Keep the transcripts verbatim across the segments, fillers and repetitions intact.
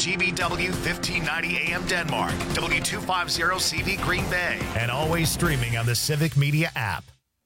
G B W fifteen ninety A M Denmark, W two fifty C V Green Bay, and always streaming on the Civic Media app.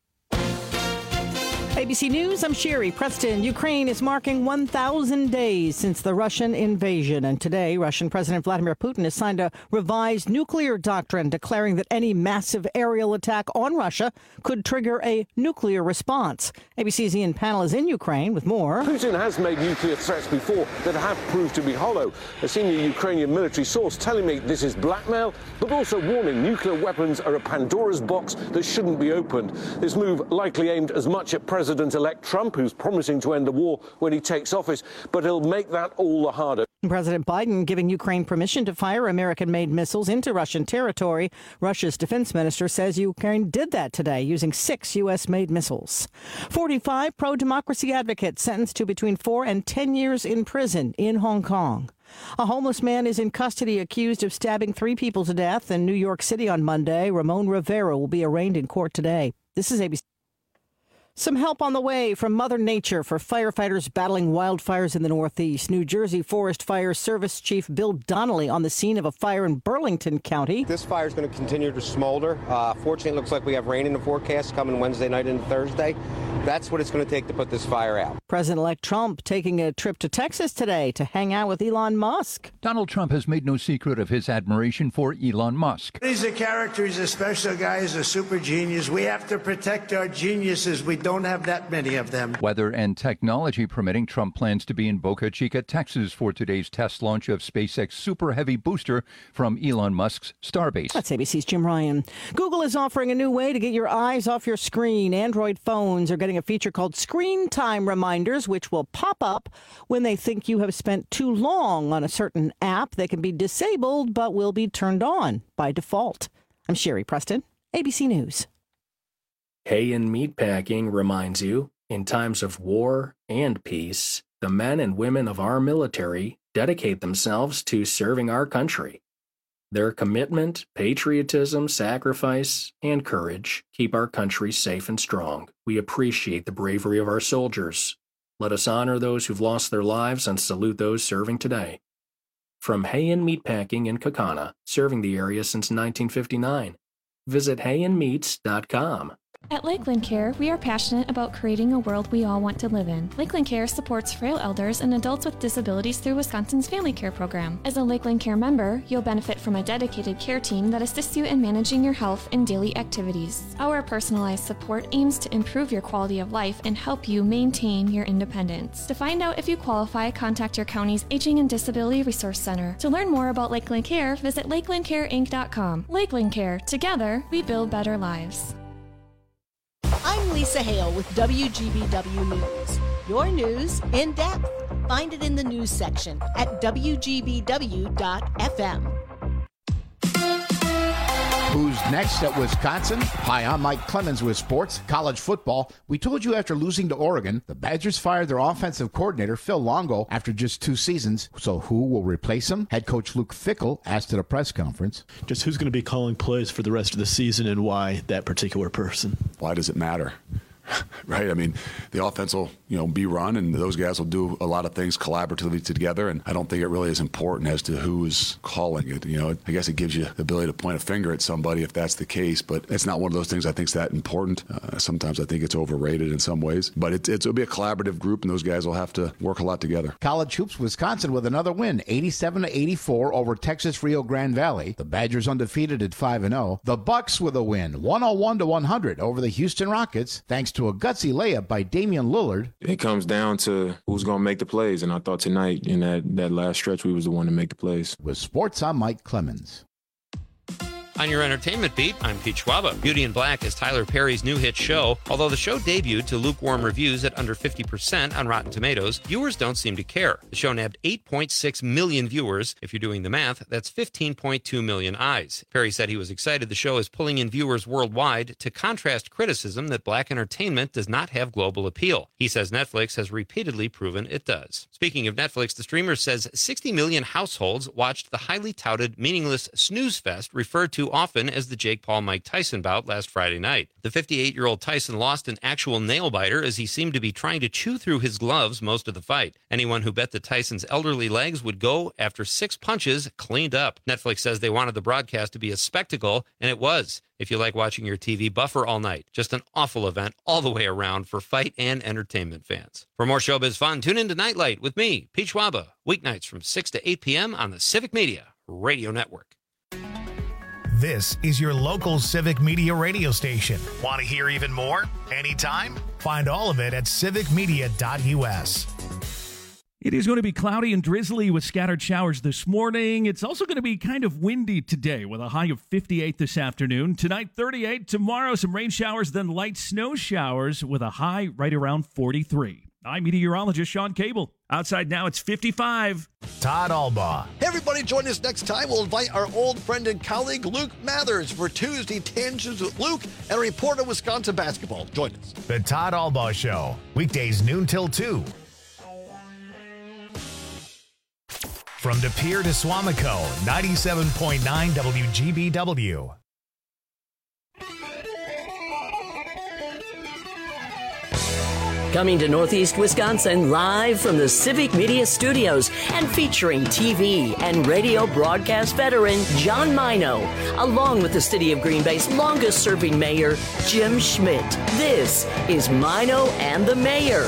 A B C News, I'm Sherry Preston. Ukraine is marking one thousand days since the Russian invasion. And today, Russian President Vladimir Putin has signed a revised nuclear doctrine declaring that any massive aerial attack on Russia could trigger a nuclear response. A B C's Ian Pannell is in Ukraine with more. Putin has made nuclear threats before that have proved to be hollow. A senior Ukrainian military source telling me this is blackmail, but also warning nuclear weapons are a Pandora's box that shouldn't be opened. This move likely aimed as much at President President-elect Trump, who's promising to end the war when he takes office, but he'll make that all the harder. President Biden giving Ukraine permission to fire American-made missiles into Russian territory. Russia's defense minister says Ukraine did that today using six U S-made missiles. forty-five pro-democracy advocates sentenced to between four and ten years in prison in Hong Kong. A homeless man is in custody accused of stabbing three people to death in New York City on Monday. Ramon Rivera will be arraigned in court today. This is A B C. Some help on the way from Mother Nature for firefighters battling wildfires in the Northeast. New Jersey Forest Fire Service Chief Bill Donnelly on the scene of a fire in Burlington County. This fire is going to continue to smolder. Uh, fortunately, it looks like we have rain in the forecast coming Wednesday night into Thursday. That's what it's going to take to put this fire out. President-elect Trump taking a trip to Texas today to hang out with Elon Musk. Donald Trump has made no secret of his admiration for Elon Musk. He's a character. He's a special guy. He's a super genius. We have to protect our geniuses. We don't have that many of them. Weather and technology permitting, Trump plans to be in Boca Chica, Texas for today's test launch of SpaceX Super Heavy booster from Elon Musk's Starbase. That's A B C's Jim Ryan. Google is offering a new way to get your eyes off your screen. Android phones are getting a feature called Screen Time Reminders, which will pop up when they think you have spent too long on a certain app. They can be disabled, but will be turned on by default. I'm Sherry Preston, A B C News. Hay and Meatpacking reminds you, in times of war and peace, the men and women of our military dedicate themselves to serving our country. Their commitment, patriotism, sacrifice, and courage keep our country safe and strong. We appreciate the bravery of our soldiers. Let us honor those who've lost their lives and salute those serving today. From Hay and Meatpacking in Kaukauna, serving the area since nineteen fifty-nine. Visit hay and meats dot com. At Lakeland Care, we are passionate about creating a world we all want to live in. Lakeland Care supports frail elders and adults with disabilities through Wisconsin's Family Care Program. As a Lakeland Care member, you'll benefit from a dedicated care team that assists you in managing your health and daily activities. Our personalized support aims to improve your quality of life and help you maintain your independence. To find out if you qualify, contact your county's Aging and Disability Resource Center. To learn more about Lakeland Care, visit lakeland care inc dot com. Lakeland Care. Together, we build better lives. I'm Lisa Hale with W G B W News. Your news in depth. Find it in the news section at w g b w dot f m. Who's next at Wisconsin? Hi, I'm Mike Clemens with sports, college football. We told you after losing to Oregon, the Badgers fired their offensive coordinator, Phil Longo, after just two seasons. So who will replace him? Head coach Luke Fickell asked at a press conference. Just who's going to be calling plays for the rest of the season and why that particular person? Why does it matter? Right? I mean, the offense will, you know, be run, and those guys will do a lot of things collaboratively together, and I don't think it really is important as to who is calling it. You know, I guess it gives you the ability to point a finger at somebody if that's the case, but it's not one of those things I think is that important. Uh, sometimes I think it's overrated in some ways, but it, it's, it'll be a collaborative group, and those guys will have to work a lot together. College hoops, Wisconsin with another win, eighty-seven to eighty-four over Texas Rio Grande Valley. The Badgers undefeated at five and oh. The Bucks with a win, one oh one to one hundred over the Houston Rockets, thanks to a gutsy layup by Damian Lillard. It comes down to who's going to make the plays, and I thought tonight in that, that last stretch we was the one to make the plays. With sports, I'm Mike Clemens. On your entertainment beat, I'm Pete Schwaba. Beauty in Black is Tyler Perry's new hit show. Although the show debuted to lukewarm reviews at under fifty percent on Rotten Tomatoes, viewers don't seem to care. The show nabbed eight point six million viewers. If you're doing the math, that's fifteen point two million eyes. Perry said he was excited the show is pulling in viewers worldwide to contrast criticism that black entertainment does not have global appeal. He says Netflix has repeatedly proven it does. Speaking of Netflix, the streamer says sixty million households watched the highly touted, meaningless snooze fest referred to too often as the Jake Paul-Mike Tyson bout last Friday night. The fifty-eight-year-old Tyson lost an actual nail-biter as he seemed to be trying to chew through his gloves most of the fight. Anyone who bet that Tyson's elderly legs would go after six punches cleaned up. Netflix says they wanted the broadcast to be a spectacle, and it was. If you like watching your T V buffer all night, just an awful event all the way around for fight and entertainment fans. For more showbiz fun, tune in to Nightlight with me, Pete Schwaba, weeknights from six to eight p.m. on the Civic Media Radio Network. This is your local Civic Media radio station. Want to hear even more? Anytime? Find all of it at civic media dot u s. It is going to be cloudy and drizzly with scattered showers this morning. It's also going to be kind of windy today with a high of fifty-eight this afternoon. Tonight, thirty-eight. Tomorrow, some rain showers, then light snow showers with a high right around forty-three. I'm meteorologist Sean Cable. Outside now, it's fifty-five. Todd Albaugh. Hey, everybody, join us next time. We'll invite our old friend and colleague, Luke Mathers, for Tuesday Tangents with Luke and a report on Wisconsin basketball. Join us. The Todd Albaugh Show. Weekdays noon till two. From De Pere to Swamico, ninety-seven point nine W G B W. Coming to Northeast Wisconsin live from the Civic Media Studios and featuring T V and radio broadcast veteran John Mino, along with the City of Green Bay's longest-serving mayor, Jim Schmidt. This is Mino and the Mayor.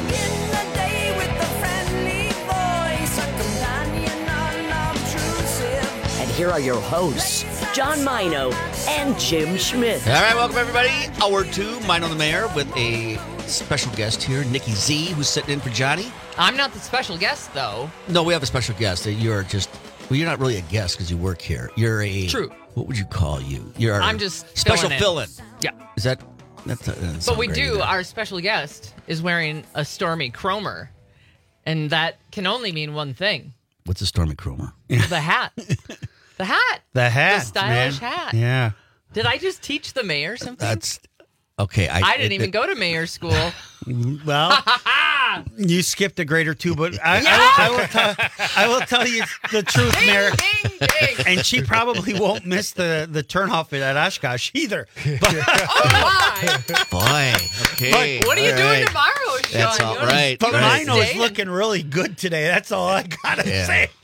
And here are your hosts, John Mino and Jim Schmidt. All right, welcome everybody. Hour two, Mino the Mayor, with a special guest here, Nikki Z, who's sitting in for Johnny. I'm not the special guest, though. No, we have a special guest. You're just, well, you're not really a guest because you work here. You're a... True. What would you call you? You're I'm just special filling in. fill-in. Yeah. Is that... That's, that doesn't But sound we right do, either. our special guest is wearing a Stormy Cromer, and that can only mean one thing. What's a Stormy Cromer? The hat. The hat. The hat, The stylish man. hat. Yeah. Did I just teach the mayor something? That's... Okay. I, I didn't it- even it- go to mayor school. Well, you skipped a grade or two, but I, I, I, will, tell, I will tell you the truth, Ding, Mayor. ding, ding. And she probably won't miss the, the turnoff at Oshkosh either. But, Oh, my. Boy, okay. What are you all doing right. tomorrow, Sean? That's You all wanna- right. but you wanna mine was stay? looking really good today. That's all I got to Yeah. say.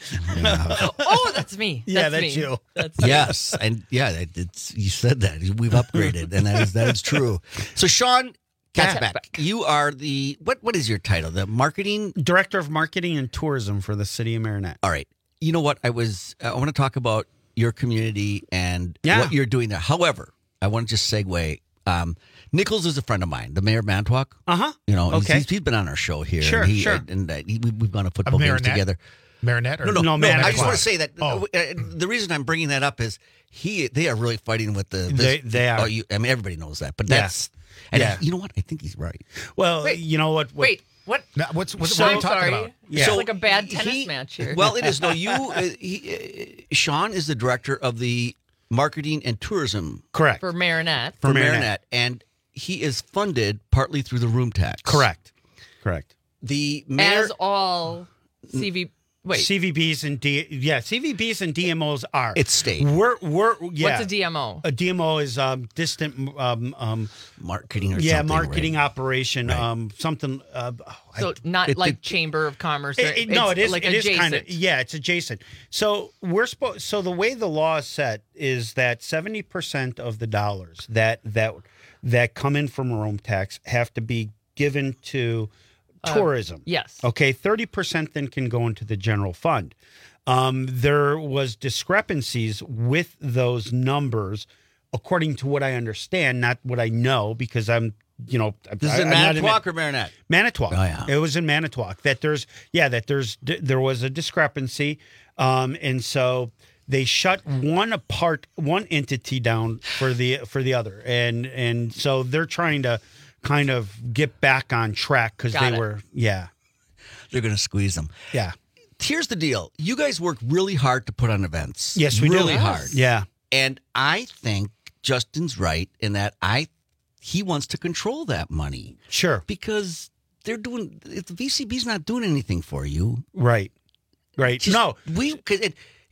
Oh, that's me. Yeah, that's, that's me. you. That's me. Yes, and yeah, it- it's you said that we've upgraded, and that is that is true. So, Sean Katzbach, you are the what? What is your title? The marketing Director of Marketing and Tourism for the City of Marinette. All right. You know what? I was. I want to talk about your community and Yeah. what you're doing there. However, I want to just segue. Um, Nichols is a friend of mine, the mayor of Manitowoc. Uh huh. You know, he's- Okay. he's, he's been on our show here. Sure, and he, sure. And uh, he, we- we've gone to football Of games Marinette? together. Marinette? Or? No, no, No, no. I just Manitowoc. want to say that Oh. uh, the reason I'm bringing that up is he they are really fighting with the. This, They- they are. Oh, you, I mean, everybody knows that, but Yeah. that's. And Yeah. you know what? I think he's right. Well, Wait, you know what? what Wait, what? Now, what's, what's, So what are you talking sorry. about? Yeah. It's So like a bad tennis he- match here. Well, it is. No, you. Uh, he, uh, Sean is the director of the marketing and tourism Correct. For Marinette. for, For Marinette. Marinette. and he is funded partly through the room tax. Correct. Correct. The mayor. As all C V... Wait, C V Bs and D, yeah, C V Bs and D M Os are. It's state. We're we're yeah. what's a D M O? A D M O is um distant um um marketing or yeah something, marketing right? operation Right. um something uh, So not it- like it- Chamber of Commerce. Or, It- it- no, it it's is. like it is adjacent. kind of. Yeah, it's adjacent. So we're supposed. So the way the law is set is that seventy percent of the dollars that that that come in from room tax have to be given to Uh, tourism. yes. Okay. Thirty percent then can go into the general fund. Um, there was discrepancies with those numbers, according to what I understand, not what I know, because I'm. You know, This I, is in I'm not in Manitowoc it. or Marinette? Manitowoc. Oh, yeah. It was in Manitowoc. That there's, yeah, that there's, there was a discrepancy, um, and so they shut one apart, one entity down for the for the other, and and so they're trying to kind of get back on track because Got they it. were, yeah, They're going to squeeze them. yeah, Here's the deal: you guys work really hard to put on events. yes, we do. really hard. yeah, And I think Justin's right in that I he wants to control that money sure, because they're doing if the V C B's not doing anything for you. right, right. Just- no, we 'cause it,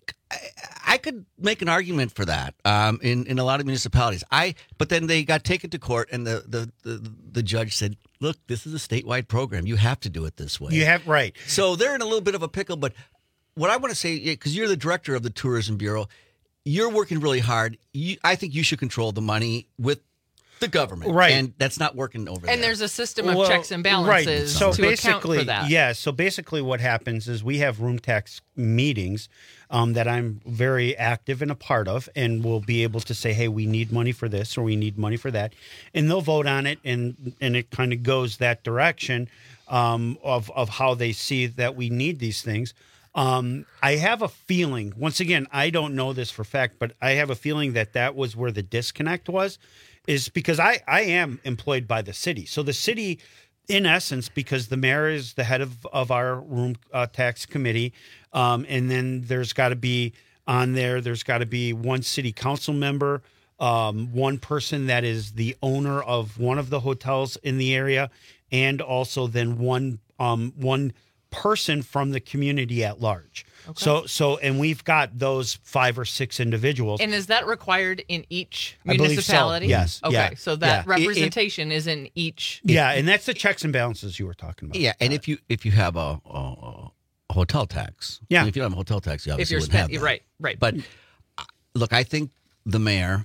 I could make an argument for that um, in in a lot of municipalities. I but then they got taken to court, and the the, the the judge said, "Look, this is a statewide program. You have to do it this way." You have right. So they're in a little bit of a pickle. But what I want to say, because you're the director of the Tourism Bureau, you're working really hard. You, I think you should control the money with the government, right? And that's not working over there. And there's a system of Well, checks and right. balances So to basically, account for that. Yeah. So basically, what happens is we have room tax meetings um, that I'm very active and a part of, and we'll be able to say, "Hey, we need money for this, or we need money for that," and they'll vote on it, and and it kind of goes that direction um, of of how they see that we need these things. Um, I have a feeling. Once again, I don't know this for fact, but I have a feeling that that was where the disconnect was. Is because I, I am employed by the city. So the city, in essence, because the mayor is the head of, of our room uh, tax committee, um, and then there's got to be on there, there's got to be one city council member, um, one person that is the owner of one of the hotels in the area, and also then one um, one person from the community at large. Okay. So, so, and we've got those five or six individuals. And is that required in each I believe municipality? so. Yes. Okay. Yeah. So that Yeah. representation is in each. Yeah, and that's the checks and balances you were talking about. Yeah, and if you if you have a, a, a hotel tax, Yeah. if you don't have a hotel tax, you If obviously you're wouldn't have spending, that. right, right. But uh, look, I think the mayor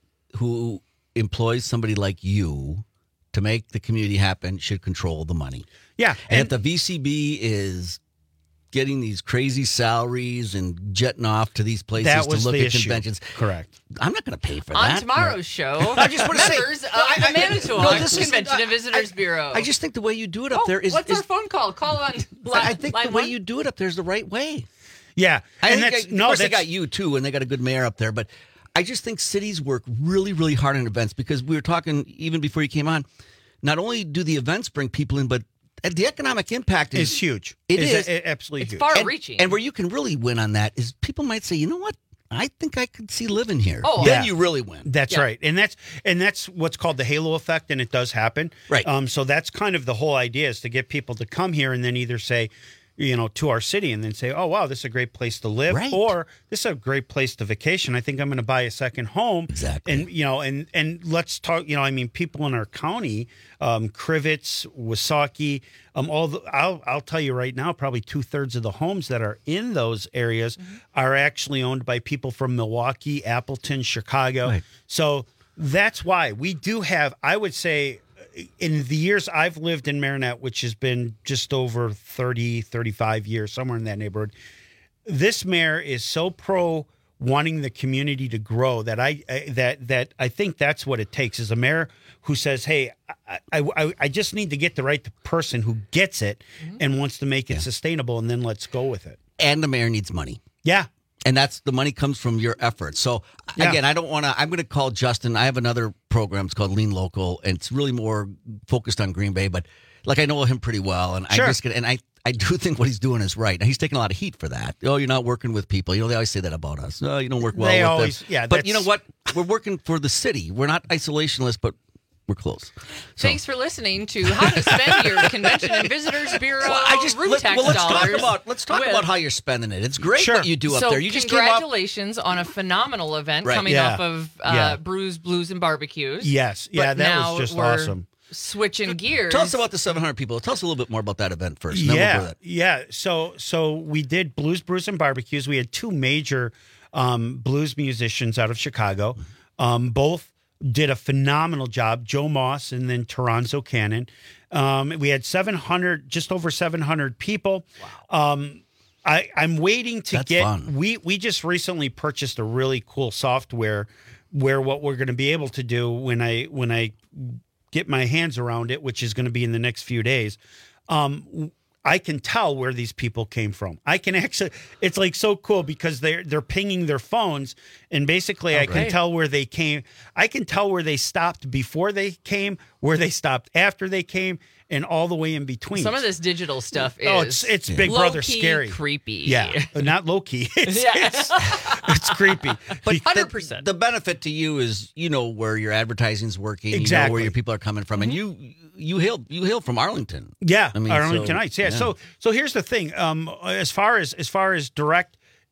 who employs somebody like you to make the community happen should control the money. Yeah, and, if the V C B is getting these crazy salaries and jetting off to these places That to was look the at issue. conventions, correct? I'm not going to pay for On that. tomorrow's show, I just want to say, members of I- I- the Manitowoc no, this is- Convention I- and Visitors Bureau. I just think the way you do it up Oh, there is. what's is our phone call? Call on. I think line the way one? you do it up there is the right way. Yeah, I and think that's I, of no, course they that's, got you too, and they got a good mayor up there. But I just think cities work really, really hard on events because we were talking even before you came on. Not only do the events bring people in, but the economic impact is, is huge. It is is a- a- absolutely It's huge. far-reaching. And, and where you can really win on that is people might say, you know what, I think I could see living here. Oh, then yeah. you really win. That's Yeah. right, and that's and that's what's called the halo effect, and it does happen. Right. Um. So that's kind of the whole idea is to get people to come here and then either say, you know, to our city and then say, oh wow, this is a great place to live, Right. or this is a great place to vacation. I think I'm going to buy a second home. Exactly. And you know, and and let's talk. You know, I mean, people in our county, um, Crivets, Wasaki, um, all the, I'll I'll tell you right now, probably two thirds of the homes that are in those areas Mm-hmm. are actually owned by people from Milwaukee, Appleton, Chicago. Right. So that's why we do have, I would say, in the years I've lived in Marinette, which has been just over thirty, thirty-five years, somewhere in that neighborhood, this mayor is so pro wanting the community to grow that I, I that that I think that's what it takes is a mayor who says, hey, I, I, I just need to get the right person who gets it Mm-hmm. and wants to make it sustainable, and then let's go with it. And the mayor needs money. Yeah. And that's the money comes from your efforts. So Yeah. again, I don't want to. I'm going to call Justin. I have another program. It's called Lean Local, and it's really more focused on Green Bay. But like I know him pretty well, and Sure. I just and I I do think what he's doing is right. And he's taking a lot of heat for that. Oh, you're not working with people. You know, they always say that about us. Oh, you don't work well They with always- them. yeah, But you know that's- what? We're working for the city. We're not isolationists, but we're close. So. Thanks for listening to How to Spend Your Convention and Visitors Bureau Well, I just room let, tax well, let's dollars. talk about let's talk with- about how you're spending it. It's great Sure. what you do up so there. You just came up. congratulations on a phenomenal event Right. coming Yeah. off of uh, Yeah. Brews, Blues, and Barbecues. Yes. Yeah, But that now was just we're awesome. Switching gears. Tell us about the seven hundred people. Tell us a little bit more about that event first. and then we'll go Yeah, to that. yeah. So, so we did Blues, Brews, and Barbecues. We had two major um, blues musicians out of Chicago. Um, both did a phenomenal job. Joe Moss and then Toronzo Cannon. Um, we had seven hundred, just over seven hundred people. Wow. Um, I, I'm waiting to That's get. fun. We we just recently purchased a really cool software where what we're going to be able to do when I when I get my hands around it, which is going to be in the next few days. Um, I can tell where these people came from. I can actually, it's like so cool because they're they're pinging their phones, and basically I Okay. can tell where they came. I can tell where they stopped before they came, where they stopped after they came, and all the way in between. Some of this digital stuff is Oh, it's it's Big Brother low-key scary, creepy. Yeah, not low key. It's, Yeah. it's, it's creepy. But one hundred percent. The, the benefit to you is you know where your advertising's working, you know Exactly. where your people are coming from, and you you hail you hail from Arlington. Yeah, I mean, Arlington so- Heights. Yeah. yeah. So so here's the thing. Um, as far as as far as direct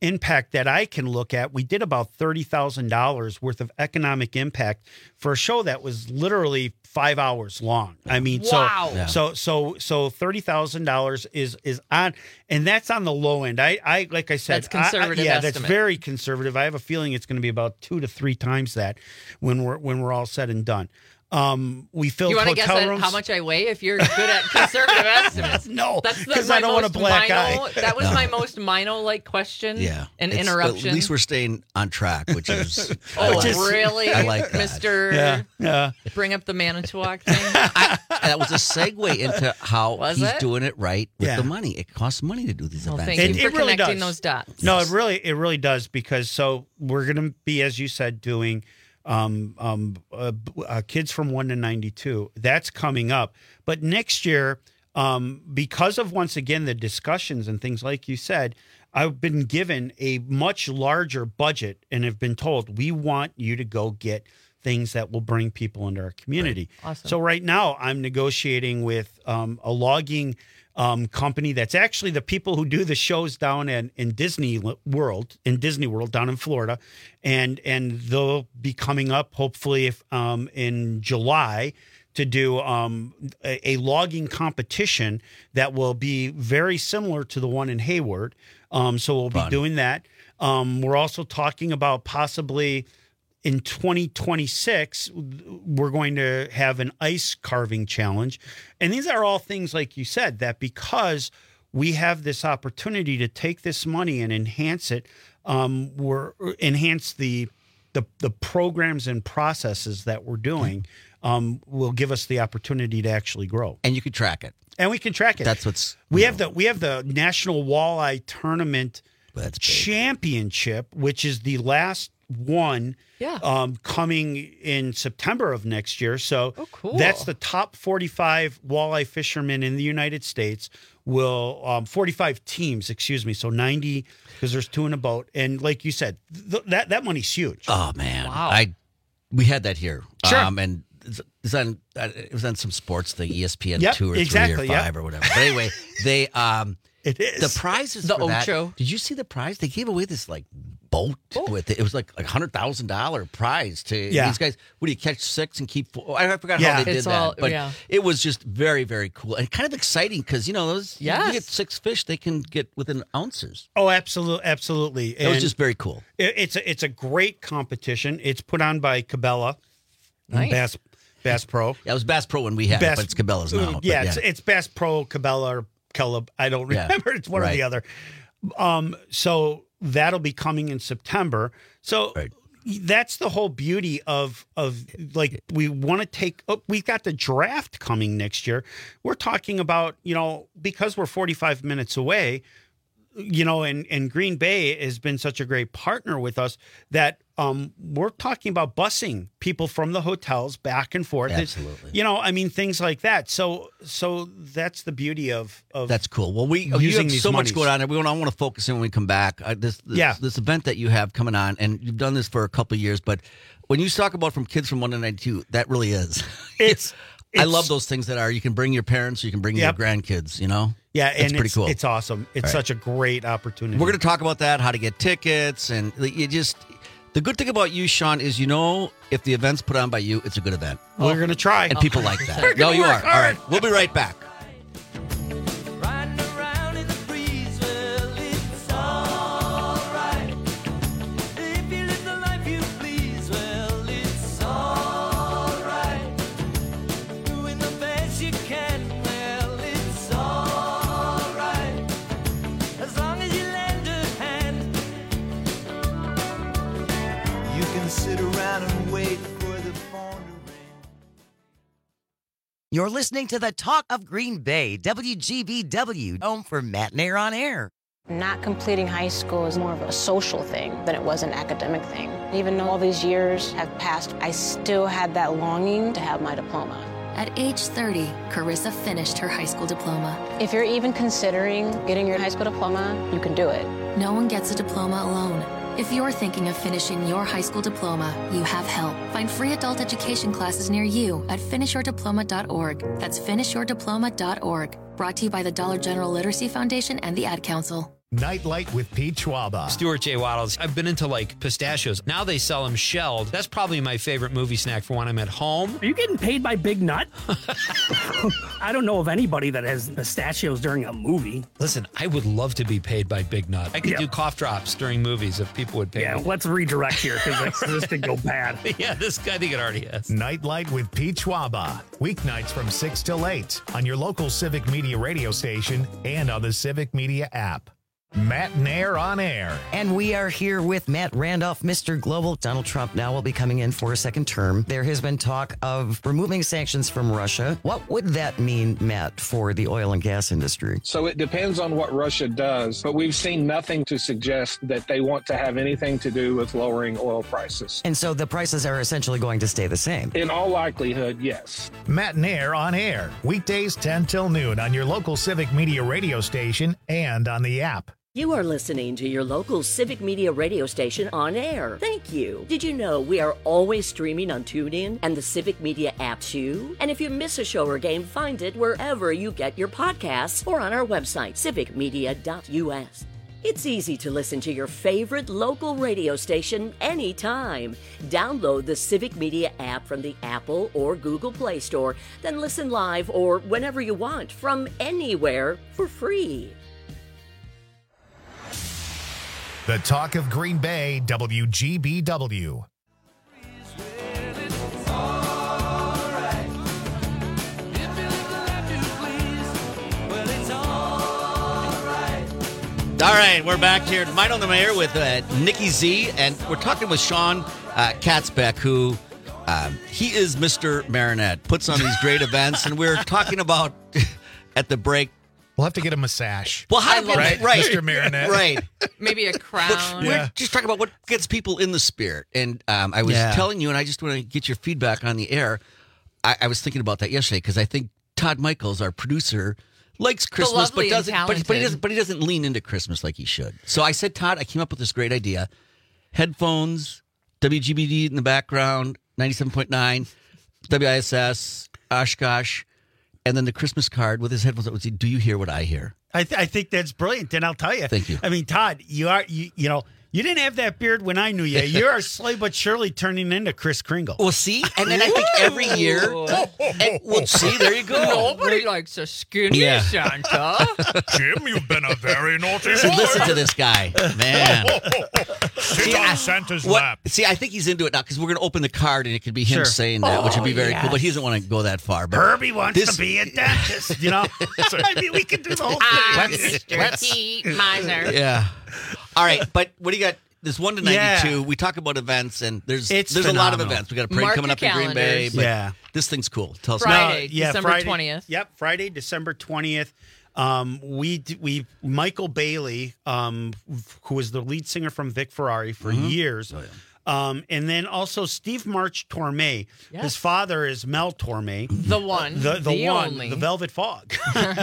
impact that I can look at, we did about thirty thousand dollars worth of economic impact for a show that was literally five hours long. I mean, Wow. so Yeah. so so so thirty thousand dollars is is on, and that's on the low end. I I like I said, That's conservative I, I, yeah, estimate. that's very conservative. I have a feeling it's going to be about two to three times that when we're when we're all said and done. Um, we filled You want to guess hotel at rooms. how much I weigh if you're good at conservative estimates? No, that's the, 'cause my I don't want a most black Mino, eye. That was No. my most Mino-like question. Yeah. An It's- interruption. At least we're staying on track, which is. Oh, I like. really? I like that. Mister Yeah, yeah. Bring up the Manitowoc thing. That was a segue into how Was he's it? doing it right with Yeah. the money. It costs money to do these Well, events. thank you It- for it really connecting does. those dots. No, it really, it really does, because so we're going to be, as you said, doing um, um, uh, uh, kids from one to ninety-two. That's coming up, but next year, um, because of once again the discussions and things like you said, I've been given a much larger budget and have been told we want you to go get things that will bring people into our community. Right. Awesome. So right now, I'm negotiating with um, a logging um, company that's actually the people who do the shows down in, in Disney World, in Disney World down in Florida, and and they'll be coming up hopefully if, um, in July to do um, a, a logging competition that will be very similar to the one in Hayward. Um, so we'll be Fun. doing that. Um, we're also talking about possibly in twenty twenty-six, we're going to have an ice carving challenge. And these are all things, like you said, that because we have this opportunity to take this money and enhance it, um, we're enhance the, the the programs and processes that we're doing, um, will give us the opportunity to actually grow. And you can track it. And we can track it. That's what's. We have the we have the National Walleye Tournament That's big. Championship, which is the last one Yeah. um, coming in September of next year. So Oh, cool. that's the top forty-five walleye fishermen in the United States will um, forty-five teams, excuse me. So ninety, because there's two in a boat. And like you said, th- that that money's huge. Oh man, Wow. I we had that here. Sure. Um, and it's- it's on uh, it was on some sports thing, E S P N Yep, two or exactly, three or five yep. or whatever. But anyway, they um It is. the prizes The for that- Ocho. Did you see the prize? They gave away this like boat with it. It was like like hundred thousand dollar prize to Yeah. these guys. What do you catch six and keep four? I forgot Yeah. how they did It's that, all- but yeah. it was just very very cool and kind of exciting because you know those Yes. you get six fish they can get within ounces. Oh, absolutely, absolutely. It was just very cool. It, it's a, it's a great competition. It's put on by Cabela, and Nice. Bass Bass Pro. Yeah, it was Bass Pro when we had it, Bass- but it's Cabela's now. but Yeah, It's, it's Bass Pro, Cabela, or Caleb. I don't Yeah. remember. It's one or Right. the other. Um, so that'll be coming in September. So Right. that's the whole beauty of of like we want to take. Oh, we've got the draft coming next year. We're talking about you know because we're forty-five minutes away. You know, and, and Green Bay has been such a great partner with us that um, we're talking about busing people from the hotels back and forth. It's- Absolutely. You know, I mean, things like that. So so that's the beauty of, of That's cool. Well, we you using have these so monies. much going on. We want, I want to focus in when we come back. Uh, this, this Yeah. this event that you have coming on, and you've done this for a couple of years. But when you talk about from kids from one to ninety-two, that really is. It's, I it's- love those things that are you can bring your parents, you can bring Yep. your grandkids. You know, Yeah, it's and pretty it's, cool. it's awesome. It's All right. such a great opportunity. We're going to talk about that, how to get tickets, and you just. The good thing about you, Sean, is you know if the event's put on by you, it's a good event, We're going to try. and people like that. We're No, gonna you are. work All hard. right, we'll be right back. Riding around in the breeze, well, it's alright. If you live the life you please, well, it's alright. Doing the best you can, well, it's alright. As long as you lend a hand, you can sit around and wait for the phone to ring. You're listening to the Talk of Green Bay, W G B W, home for Matt Nair on Air. Not completing high school is more of a social thing than it was an academic thing. Even though all these years have passed, I still had that longing to have my diploma. At age thirty, Carissa finished her high school diploma. If you're even considering getting your high school diploma, you can do it. No one gets a diploma alone. If you're thinking of finishing your high school diploma, you have help. Find free adult education classes near you at finish your diploma dot org. That's finish your diploma dot org. Brought to you by the Dollar General Literacy Foundation and the Ad Council. Nightlight with Pete Schwaba. Stuart J. Waddles. I've been into like pistachios. Now they sell them shelled. That's probably my favorite movie snack for when I'm at home. Are you getting paid by Big Nut? I don't know of anybody that has pistachios during a movie. Listen, I would love to be paid by Big Nut. I could Yeah. do cough drops during movies if people would pay Yeah, me. let's redirect here because this could go bad. Yeah, this guy, I think it already has. Nightlight with Pete Schwaba. Weeknights from six till eight on your local Civic Media radio station and on the Civic Media app. Matt Nair on air. And we are here with Matt Randolph, Mister Global. Donald Trump now will be coming in for a second term. There has been talk of removing sanctions from Russia. What would that mean, Matt, for the oil and gas industry? So it depends on what Russia does, but we've seen nothing to suggest that they want to have anything to do with lowering oil prices. And so the prices are essentially going to stay the same. In all likelihood, yes. Matt Nair on air. Weekdays ten till noon on your local Civic Media radio station and on the app. You are listening to your local Civic Media radio station on air. Thank you. Did you know we are always streaming on TuneIn and the Civic Media app too? And if you miss a show or game, find it wherever you get your podcasts or on our website, civic media dot u s. It's easy to listen to your favorite local radio station anytime. Download the Civic Media app from the Apple or Google Play Store, then listen live or whenever you want from anywhere for free. The talk of Green Bay, W G B W. All right, we're back here at Mine on the Mayor with uh, Nikki Z, and we're talking with Sean uh, Katzbeck, who um, he is Mister Marinette, puts on these great events, and we're talking about at the break. We'll have to get a massage. Well, how right, right, right, Mister Marinette, right? Maybe a crown. We're just talking about what gets people in the spirit, and um, I was Yeah. telling you, and I just want to get your feedback on the air. I, I was thinking about that yesterday because I think Todd Michaels, our producer, likes Christmas, but lovely and doesn't. But, but he talented. doesn't. But he doesn't lean into Christmas like he should. So I said, Todd, I came up with this great idea: headphones, W G B D in the background, ninety-seven point nine, W I S S, Oshkosh, and then the Christmas card with his headphones. That would say, "Do you hear what I hear?" I, th- I think that's brilliant, and I'll tell you. Thank you. I mean, Todd, you are you you know you didn't have that beard when I knew you. You're slowly but surely turning into Kris Kringle. Well, see, and then I think every year, and, well, see, there you go. Nobody likes a skinny Yeah. Santa. Jim, you've been a very naughty See, listen to this guy, man. Sit on Santa's What- lap. See, I think he's into it now because we're going to open the card and it could be him Sure. saying that, which would be Oh, very yes. cool. But he doesn't want to go that far. But Herbie wants this- to be a dentist. You know, I mean, we could do the whole I'm thing. Mister Pete Miser. Yeah. All right, but what do you got? There's one to Yeah. ninety-two. We talk about events, and there's It's there's a lot of phenomenal. events. We got a parade Mark coming your up in Green Bay. calendars. But Yeah. this thing's cool. Tell us Friday, No, yeah, December Friday- twentieth. Yep, Friday, December twentieth. Um, we d- we Michael Bailey, um, who was the lead singer from Vic Ferrari for Mm-hmm. years. Oh, Um, and then also Steve March Torme. Yes. His father is Mel Torme. The one. The the, one, only. the Velvet Fog,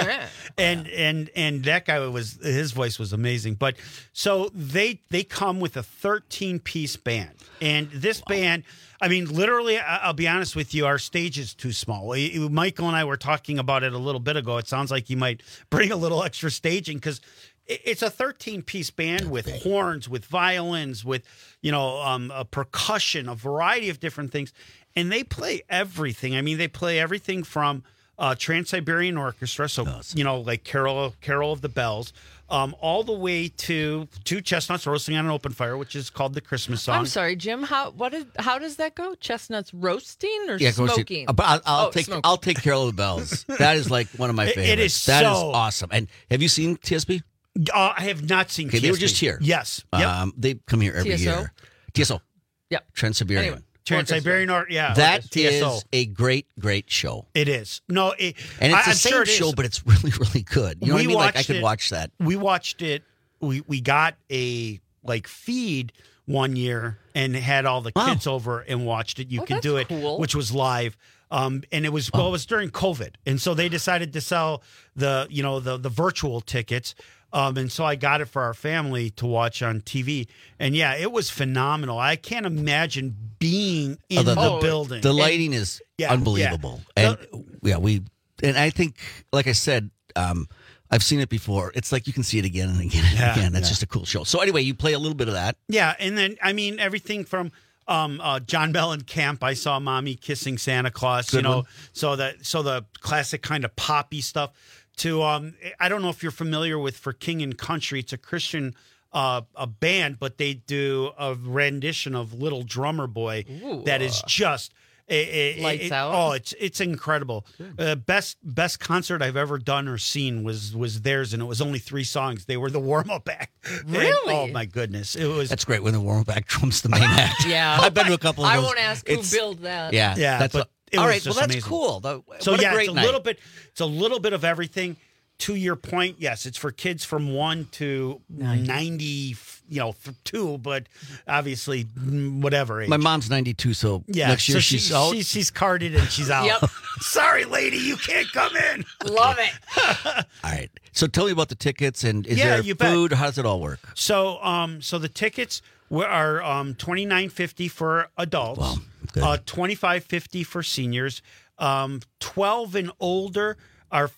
and and and that guy was his voice was amazing. But so they they come with a thirteen piece band, and this band, I mean, literally, I- I'll be honest with you, our stage is too small. I- I- Michael and I were talking about it a little bit ago. It sounds like you might bring a little extra staging because it's a thirteen piece band with horns, with violins, with, you know, um, a percussion, a variety of different things. And they play everything. I mean, they play everything from uh, Trans-Siberian Orchestra, so, you know, like Carol Carol of the Bells, um, all the way to Two Chestnuts Roasting on an Open Fire, which is called the Christmas song. I'm sorry, Jim. How what is how does that go? Chestnuts roasting or Yeah, go see- smoking? uh, but I'll, I'll Oh, take smoking. I'll take Carol of the Bells. That is like one of my It- favorites. it is That is so- awesome. And have you seen T S B? Uh, I have not seen Okay, they were T S B. just here. Yes. Yep. Um, they come here every T S O? year. T S O. Yep. Trans-Siberian. Anyway, Trans-Siberian Or yeah. That T S O. is a great, great show. It is. No, it, And it's I, the I'm same sure it show, is. but it's really, really good. You know what I We mean? Like I watched could it- watch that. We watched it. We we got a like feed one year and had all the Wow. kids over and watched it. You Oh, could that's do it, cool. which was live. Um, and it was well, it was during COVID, and so they decided to sell the you know the the virtual tickets. Um, and so I got it for our family to watch on T V. And yeah, it was phenomenal. I can't imagine being in Oh, the, the, the- building. The lighting is Yeah, unbelievable. yeah. And yeah, we and I think, like I said, um, I've seen it before. It's like you can see it again and again and Yeah, again. It's yeah. just a cool show. So anyway, you play a little bit of that. Yeah, and then I mean everything from um, uh, John Mellencamp. I saw Mommy Kissing Santa Claus. Good you know, one. so the so the classic kind of poppy stuff. To um, I don't know if you're familiar with For King and Country. It's a Christian uh, a band, but they do a rendition of Little Drummer Boy Ooh. that is just. It, it, Lights it- out. Oh, it's it's incredible. Uh, best best concert I've ever done or seen was was theirs, and it was only three songs. They were the warm up act. And- Really? oh my goodness! It was. That's great when the warm back drums the main act. Yeah. I've been to a couple of I those. won't ask who It's- built that. Yeah, Yeah, That's but a- it all was right. Well, just that's amazing. cool. The- So what a yeah, great it's a night. little bit. It's a little bit of everything. To your point, yes, it's for kids from one to ninety. You know, th- two, but obviously mm, whatever age. My mom's ninety-two, so yeah, next year so she's she, out. she- she's carded and she's out. Yep. Sorry, lady, you can't come in. Love it. All right. So tell me about the tickets and is Yeah, there you bet. food? How does it all work? So, um, so the tickets were, are um twenty nine fifty for adults, good. uh, twenty five fifty for seniors, um, twelve and older are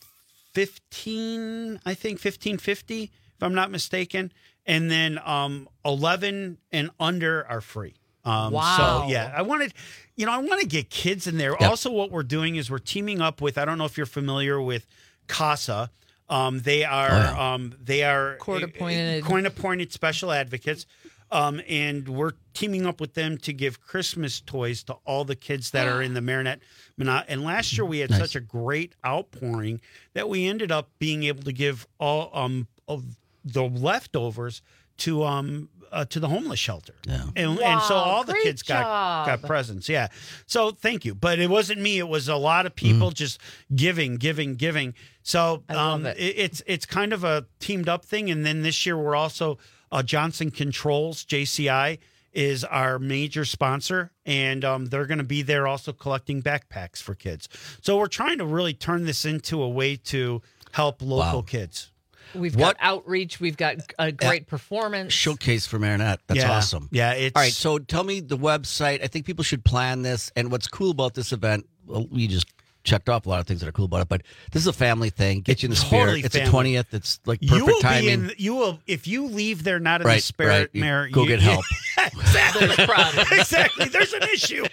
fifteen, I think fifteen fifty if I'm not mistaken, and then um eleven and under are free. Um, Wow. So yeah, I wanted, you know, I want to get kids in there. Also, what we're doing is we're teaming up with. I don't know if you're familiar with CASA. Um, they are Oh, yeah. um, they are Court-appointed. court-appointed special advocates, um, and we're teaming up with them to give Christmas toys to all the kids that are in the Marinette. Minot- And last year we had Nice. such a great outpouring that we ended up being able to give all um of the leftovers to um uh, to the homeless shelter. Yeah. And, and so Wow, all the great kids got job. got presents. Yeah. So thank you. But it wasn't me. It was a lot of people just giving, giving, giving. So I love um, it. it- it's it's kind of a teamed up thing. And then this year we're also uh, Johnson Controls, J C I, is our major sponsor. And um, they're going to be there also collecting backpacks for kids. So we're trying to really turn this into a way to help local Wow. kids. We've What- got outreach. We've got a great performance. Showcase for Marinette. That's Yeah. awesome. Yeah. It's, All right, so tell me the website. I think people should plan this. And what's cool about this event, well, you just checked off a lot of things that are cool about it, but this is a family thing. Get you in the Totally spirit. It's family. the twentieth. It's like you perfect will timing. be in. You will if you leave there not in the Right, spirit, right. You Mayor. go you- get help. exactly. There's a problem. exactly. There's an issue.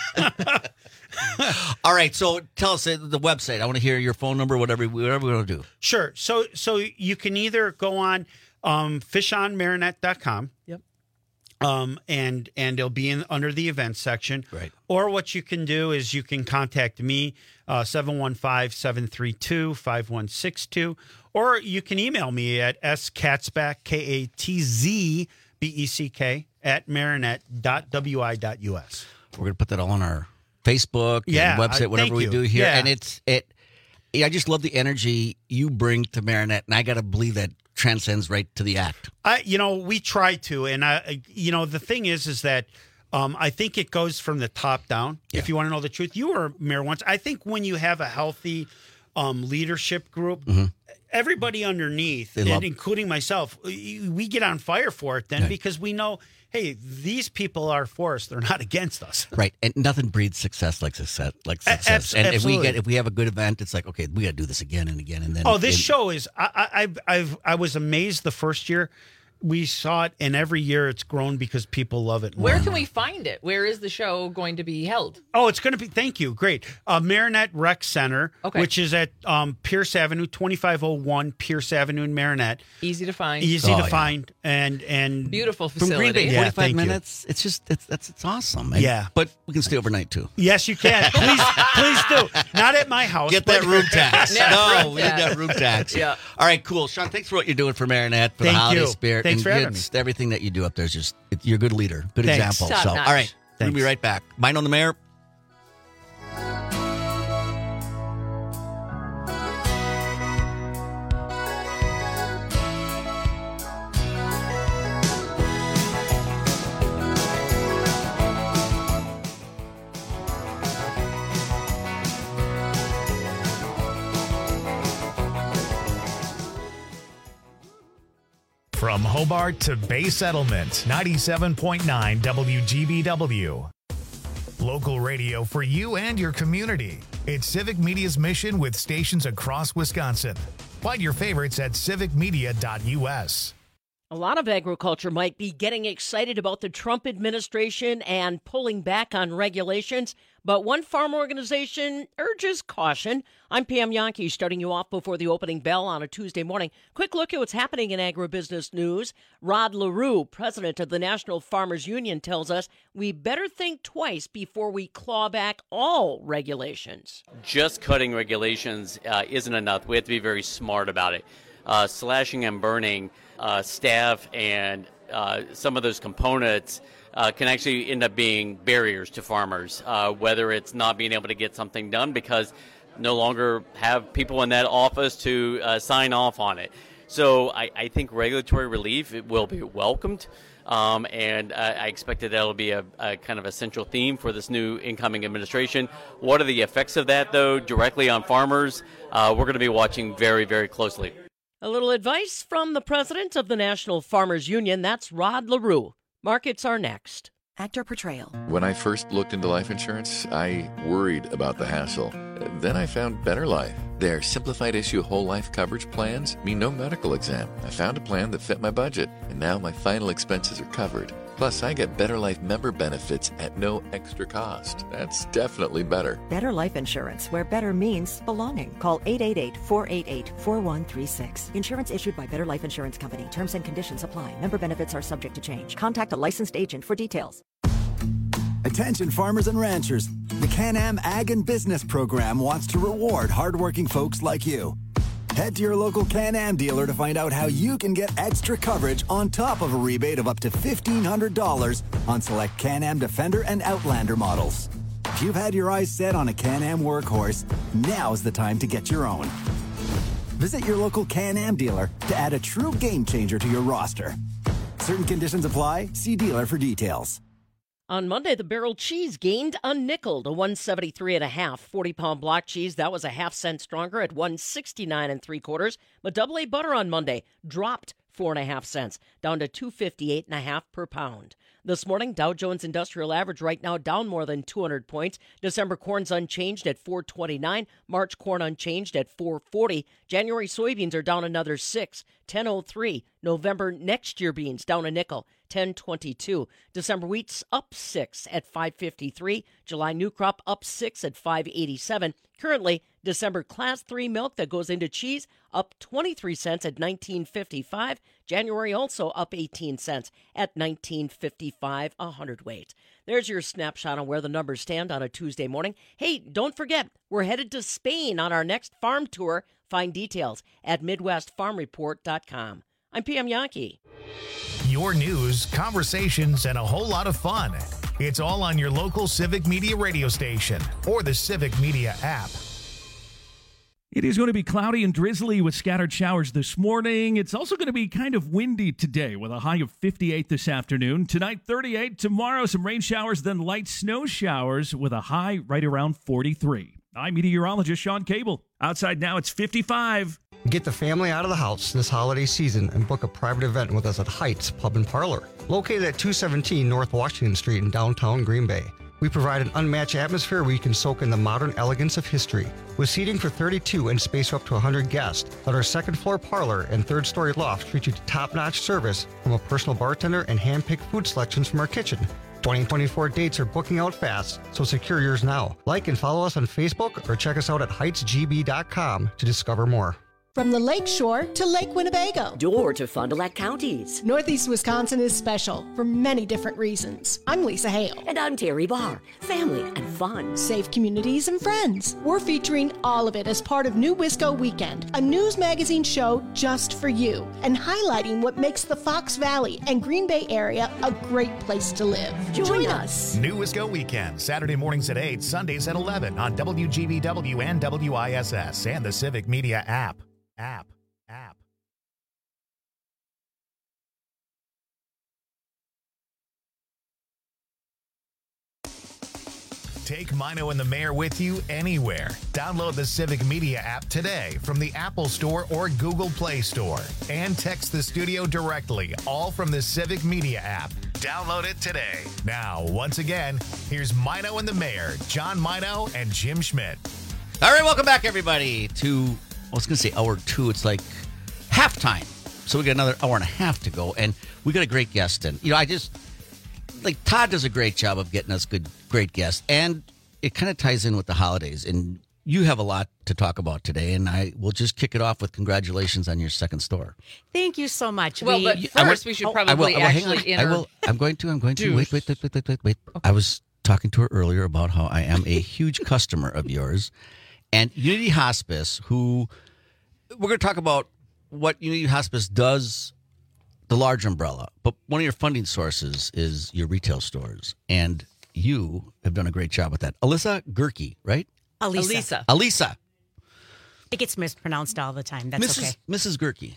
All right, so tell us uh, the website. I want to hear your phone number, whatever, whatever we're going to do. Sure. So so you can either go on um, fish on marinette dot com. Yep. Um, and and it'll be in under the events section. Right. Or what you can do is you can contact me, uh, seven one five, seven three two, five one six two. Or you can email me at skatzbeck, K A T Z B E C K, at marinette dot w i dot u s. We're going to put that all on our Facebook Yeah, and website, I- whatever thank we you. do here. Yeah. And it's it. I just love the energy you bring to Marinette, and I got to believe that transcends right to the act. I, you know, we try to, and I, you know, the thing is, is that um, I think it goes from the top down. If you want to know the truth, you were mayor once. I think when you have a healthy um, leadership group, everybody underneath, They and love- including myself, we get on fire for it then Right. because we know, hey, these people are for us; they're not against us. Right, and nothing breeds success like success. Like A- success, abs- and if we absolutely. get if we have a good event, it's like okay, we got to do this again and again and then. Oh, this and- show is. I, I, I've, I've, I was amazed the first year we saw it, and every year it's grown because people love it more. Where can we find it? Where is the show going to be held? Oh, it's going to be. Thank you. Great. Uh, Marinette Rec Center, Okay. which is at um, Pierce Avenue, twenty-five oh one Pierce Avenue in Marinette. Easy to find. Easy Oh, to yeah. find and and Beautiful from Green Bay, facility. Yeah, forty-five thank you. minutes. It's just it's that's it's awesome. And- Yeah. but we can stay overnight too. Yes, you can. Please, please do. Not at my house. Get but- that room tax. Yeah, no, room we need tax. that room tax. Yeah. All right, cool. Sean, thanks for what you're doing for Marinette, for Thank the holiday you. spirit. Thanks and for having it's- everything that you do up there is just, it, you're a good leader, good Thanks. example. Top so, notch. all right, we'll be Thanks. right back. Mine on the Mayor. From Hobart to Bay Settlement, ninety-seven point nine W G B W. Local radio for you and your community. It's Civic Media's mission with stations across Wisconsin. Find your favorites at civic media dot u s. A lot of agriculture might be getting excited about the Trump administration and pulling back on regulations, but one farm organization urges caution. I'm Pam Yankee, starting you off before the opening bell on a Tuesday morning. Quick look at what's happening in agribusiness news. Rod LaRue, president of the National Farmers Union, tells us we better think twice before we claw back all regulations. Just cutting regulations uh, isn't enough. We have to be very smart about it. Uh, slashing and burning uh, staff and uh, some of those components uh, can actually end up being barriers to farmers, uh, whether it's not being able to get something done because no longer have people in that office to uh, sign off on it. So I, I think regulatory relief it will be welcomed, um, and I, I expect that that'll be a, a kind of a central theme for this new incoming administration. What are the effects of that, though, directly on farmers? Uh, we're going to be watching very, very closely. A little advice from the president of the National Farmers Union. That's Rod LaRue. Markets are next. Actor portrayal. When I first looked into life insurance, I worried about the hassle. Then I found Better Life. Their simplified issue whole life coverage plans mean no medical exam. I found a plan that fit my budget, and now my final expenses are covered. Plus, I get Better Life member benefits at no extra cost. That's definitely better. Better Life Insurance, where better means belonging. Call eight eight eight, four eight eight, four one three six. Insurance issued by Better Life Insurance Company. Terms and conditions apply. Member benefits are subject to change. Contact a licensed agent for details. Attention farmers and ranchers. The Can-Am Ag and Business Program wants to reward hardworking folks like you. Head to your local Can-Am dealer to find out how you can get extra coverage on top of a rebate of up to fifteen hundred dollars on select Can-Am Defender and Outlander models. If you've had your eyes set on a Can-Am workhorse, now's the time to get your own. Visit your local Can-Am dealer to add a true game changer to your roster. Certain conditions apply. See dealer for details. On Monday, the barrel cheese gained a nickel to one seventy-three and a half. forty-pound block cheese, that was a half cent stronger at one sixty-nine and three quarters. But double A butter on Monday dropped four and a half cents, down to two fifty-eight and a half per pound. This morning, Dow Jones Industrial Average right now down more than two hundred points. December corn's unchanged at four twenty-nine. March corn unchanged at four forty. January soybeans are down another six, ten oh three. November next year beans down a nickel, ten twenty-two. December wheat's up six at five fifty-three. July new crop up six at five eighty-seven. Currently, December class three milk that goes into cheese up twenty-three cents at nineteen fifty-five. January also up eighteen cents at nineteen fifty-five a hundredweight. There's your snapshot on where the numbers stand on a Tuesday morning. Hey, don't forget, we're headed to Spain on our next farm tour. Find details at midwest farm report dot com. I'm Pam Yankee. Your news, conversations, and a whole lot of fun. It's all on your local Civic Media radio station or the Civic Media app. It is going to be cloudy and drizzly with scattered showers this morning. It's also going to be kind of windy today with a high of fifty-eight this afternoon. Tonight, thirty-eight. Tomorrow, some rain showers, then light snow showers with a high right around forty-three. I'm meteorologist Sean Cable. Outside now, it's fifty-five. Get the family out of the house this holiday season and book a private event with us at Heights Pub and Parlor, located at two seventeen North Washington Street in downtown Green Bay. We provide an unmatched atmosphere where you can soak in the modern elegance of history. With seating for thirty-two and space for up to one hundred guests, let our second floor parlor and third story loft treat you to top-notch service from a personal bartender and hand-picked food selections from our kitchen. twenty twenty-four dates are booking out fast, so secure yours now. Like and follow us on Facebook or check us out at heights g b dot com to discover more. From the Lake Shore to Lake Winnebago. Door to Fond du Lac counties. Northeast Wisconsin is special for many different reasons. I'm Lisa Hale. And I'm Terry Barr. Family and fun. Safe communities and friends. We're featuring all of it as part of New Wisco Weekend, a news magazine show just for you, and highlighting what makes the Fox Valley and Green Bay area a great place to live. Join, Join us. New Wisco Weekend, Saturday mornings at eight, Sundays at eleven on W G B W and W I S S and the Civic Media app. App. App. Take Mino and the Mayor with you anywhere. Download the Civic Media app today from the Apple Store or Google Play Store. And text the studio directly, all from the Civic Media app. Download it today. Now, once again, here's Mino and the Mayor, John Mino and Jim Schmidt. All right, welcome back, everybody, to I was going to say hour two. It's like halftime. So we got another hour and a half to go. And we got a great guest in. You know, I just, like, Todd does a great job of getting us good, great guests. And it kind of ties in with the holidays. And you have a lot to talk about today. And I will just kick it off with congratulations on your second store. Thank you so much. Well, but I will- first we should oh, I will- probably I will- hang actually on. I will. I'm going to. I'm going to. Wait, wait, introduce- wait, wait, wait, wait, wait. I was talking to her earlier about how I am a huge customer of yours, and Unity Hospice. Who we're going to talk about what Unity Hospice does, the large umbrella. But one of your funding sources is your retail stores, and you have done a great job with that. Alyssa Gerke, right? Alisa. Alisa. It gets mispronounced all the time. That's Missus okay. Missus Gerke.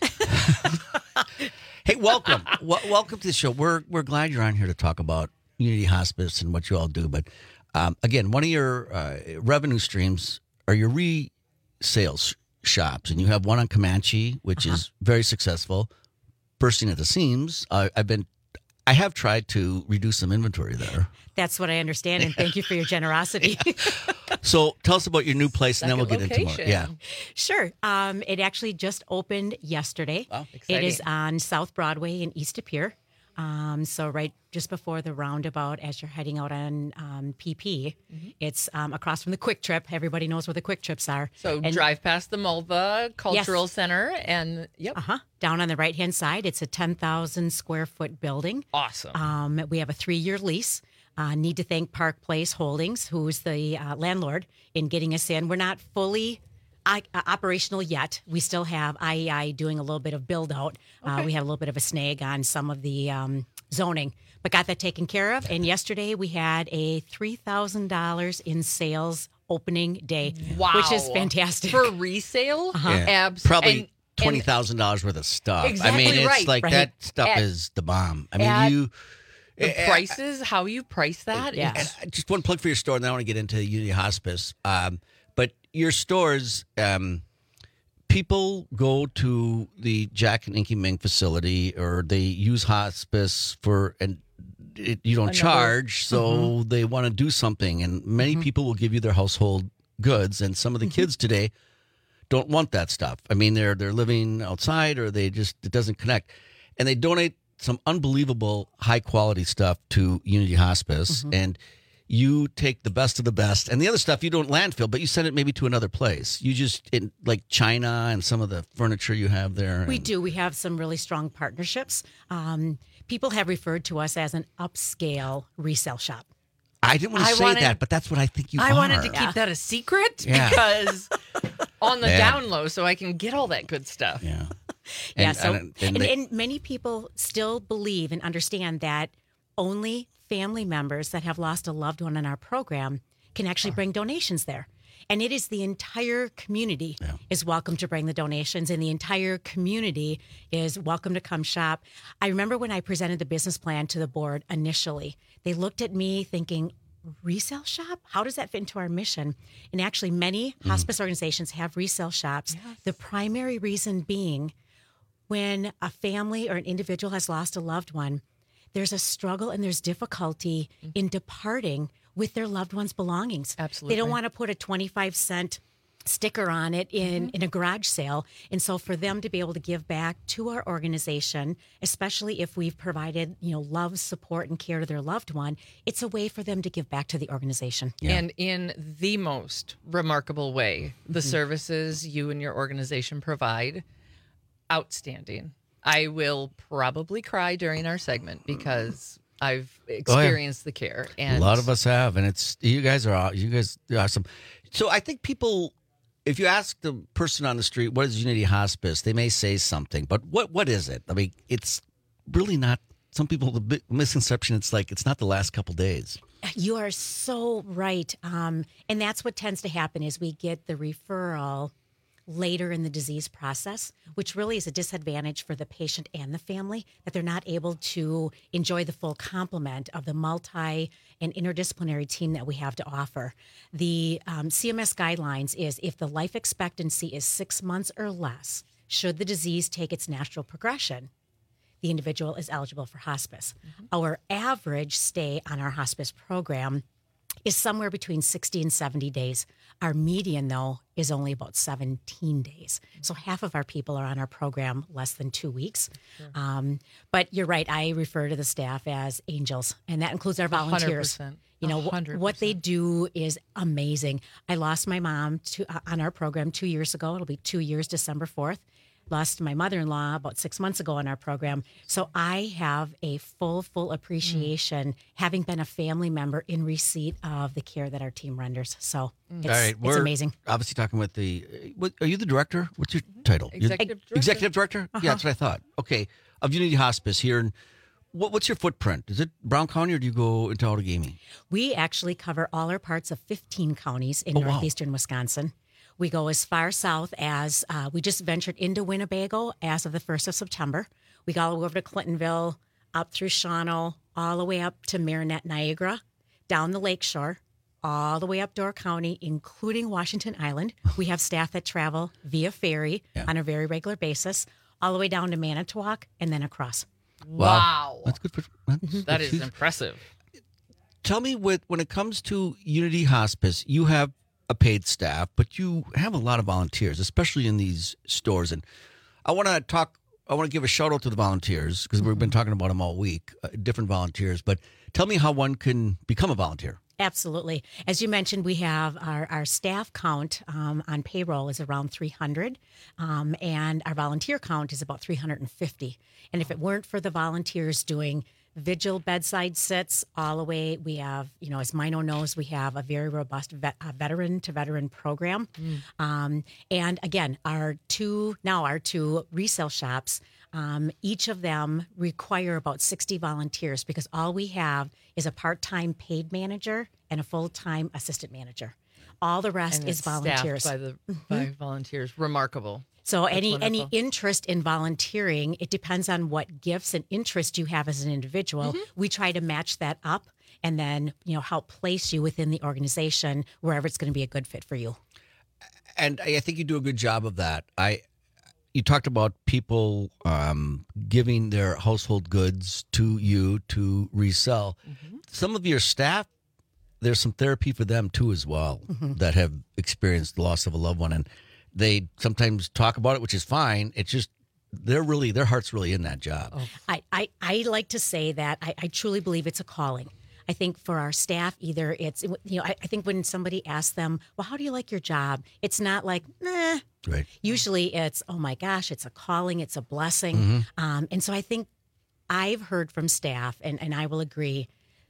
Hey, welcome. w- welcome to the show. We're we're glad you're on here to talk about Unity Hospice and what you all do. But um, again, one of your uh, revenue streams are your resales shops, and you have one on Comanche, which Uh-huh. is very successful, bursting at the seams. Uh, I've been, I have tried to reduce some inventory there. That's what I understand, and thank you for your generosity. So tell us about your new place, and then we'll Second get into more. location. Yeah. Sure. Um, it actually just opened yesterday. Wow, It exciting. is on South Broadway in East Appear. Um, so right just before the roundabout as you're heading out on um, P P. It's um, across from the Quick Trip. Everybody knows where the Quick Trips are. So And- drive past the Mulva Cultural Yes. Center, and yep. Uh-huh. Down on the right-hand side, it's a ten thousand square foot building. Awesome. Um, we have a three-year lease. Uh, need to thank Park Place Holdings, who's the uh, landlord, in getting us in. We're not fully uh, operational yet. We still have I E I doing a little bit of build-out. Uh, Okay. we had a little bit of a snag on some of the um, zoning, but got that taken care of. And yesterday we had a three thousand dollars in sales opening day, Wow. which is fantastic. For resale? Uh-huh. Yeah. Abs- Probably and- twenty thousand dollars worth of stuff. I Exactly mean, it's right. like Right. that stuff At- is the bomb. I mean, at you. The eh, prices, how you price that? And it's- I- just one plug for your store, and then I want to get into Unity Hospice. Um, but your stores, um, people go to the Jack and Inky Ming facility, or they use hospice for, and it, you don't Another- charge, so Mhm. they want to do something. And many people will give you their household goods, and some of the kids today don't want that stuff. I mean, they're they're living outside, or they just it doesn't connect, and they donate some unbelievable high quality stuff to Unity Hospice, Mhm. and you take the best of the best, and the other stuff you don't landfill, but you send it maybe to another place. You just in like China and some of the furniture you have there. We and- do. We have some really strong partnerships. Um, people have referred to us as an upscale resale shop. I didn't want to I say wanted- that, but that's what I think you I are. wanted to keep that a secret Yeah. because on the Yeah. down low, so I can get all that good stuff. Yeah. yeah. And- So, and- and, and they- and many people still believe and understand that only family members that have lost a loved one in our program can actually bring donations there. And it is the entire community is welcome to bring the donations, and the entire community is welcome to come shop. I remember when I presented the business plan to the board initially, they looked at me thinking, resale shop? How does that fit into our mission? And actually, many hospice organizations have resale shops. The primary reason being when a family or an individual has lost a loved one, there's a struggle and there's difficulty in departing with their loved one's belongings. Absolutely. They don't want to put a twenty-five cent sticker on it in, Mm-hmm. in a garage sale. And so for them to be able to give back to our organization, especially if we've provided, you know, love, support, and care to their loved one, it's a way for them to give back to the organization. And in the most remarkable way, the Mhm. services you and your organization provide, outstanding. I will probably cry during our segment because I've experienced the care. And a lot of us have, and it's you guys are aw- you guys are awesome. So I think people, if you ask the person on the street what is Unity Hospice, they may say something, but what what is it? I mean, it's really not. Some people the big misconception it's like it's not the last couple days. You are so right. Um, and that's what tends to happen is we get the referral later in the disease process, which really is a disadvantage for the patient and the family, that they're not able to enjoy the full complement of the multi and interdisciplinary team that we have to offer. The um, C M S guidelines is if the life expectancy is six months or less, should the disease take its natural progression, the individual is eligible for hospice. Our average stay on our hospice program is somewhere between sixty and seventy days. Our median, though, is only about seventeen days. So half of our people are on our program less than two weeks. Sure. Um, but you're right. I refer to the staff as angels, and that includes our volunteers. one hundred percent. You know, one hundred percent. what they do is amazing. I lost my mom to, uh, on our program two years ago. It'll be two years, December fourth. Lost my mother-in-law about six months ago on our program. So I have a full, full appreciation, mm. having been a family member in receipt of the care that our team renders. So it's, All right, it's amazing. Obviously talking with the, what, are you the director? What's your title? Executive director. Executive director? Uh-huh. Yeah, that's what I thought. Okay. Of Unity Hospice here. And what, what's your footprint? Is it Brown County or do you go into Outagamie? We actually cover all our parts of fifteen counties in Oh, wow. northeastern Wisconsin. We go as far south as, uh, we just ventured into Winnebago as of the first of September. We go all the way over to Clintonville, up through Shawano, all the way up to Marinette, Niagara, down the lakeshore, all the way up Door County, including Washington Island. We have staff that travel via ferry yeah. on a very regular basis, all the way down to Manitowoc and then across. Wow. That's good. For, that's, that that's is huge. impressive. Tell me, with when it comes to Unity Hospice, you have a paid staff, but you have a lot of volunteers, especially in these stores. And I want to talk, I want to give a shout out to the volunteers because we've been talking about them all week, uh, different volunteers. But tell me how one can become a volunteer. Absolutely. As you mentioned, we have our, our staff count um, on payroll is around three hundred, um, and our volunteer count is about three hundred fifty. And if it weren't for the volunteers doing vigil bedside sits all the way, we have, you know, as Mino knows, we have a very robust vet, uh, veteran to veteran program. Mm. Um, and again, our two, now our two resale shops, um, each of them require about sixty volunteers because all we have is a part-time paid manager and a full-time assistant manager. All the rest and is volunteers. Staffed by the by mm-hmm. volunteers. Remarkable. So That's any wonderful. any interest in volunteering, it depends on what gifts and interest you have as an individual. Mm-hmm. We try to match that up and then, you know, help place you within the organization wherever it's going to be a good fit for you. And I think you do a good job of that. I you talked about people um, giving their household goods to you to resell. Mm-hmm. Some of your staff, there's some therapy for them too as well mm-hmm. that have experienced the loss of a loved one, and they sometimes talk about it, which is fine. It's just they're really their heart's really in that job. Oh. I, I I like to say that I, I truly believe it's a calling. I think for our staff, either it's, you know, I, I think when somebody asks them, well, how do you like your job? It's not like, nah. Right. Usually it's, oh my gosh, it's a calling, it's a blessing. Mm-hmm. Um, and so I think I've heard from staff, and, and I will agree,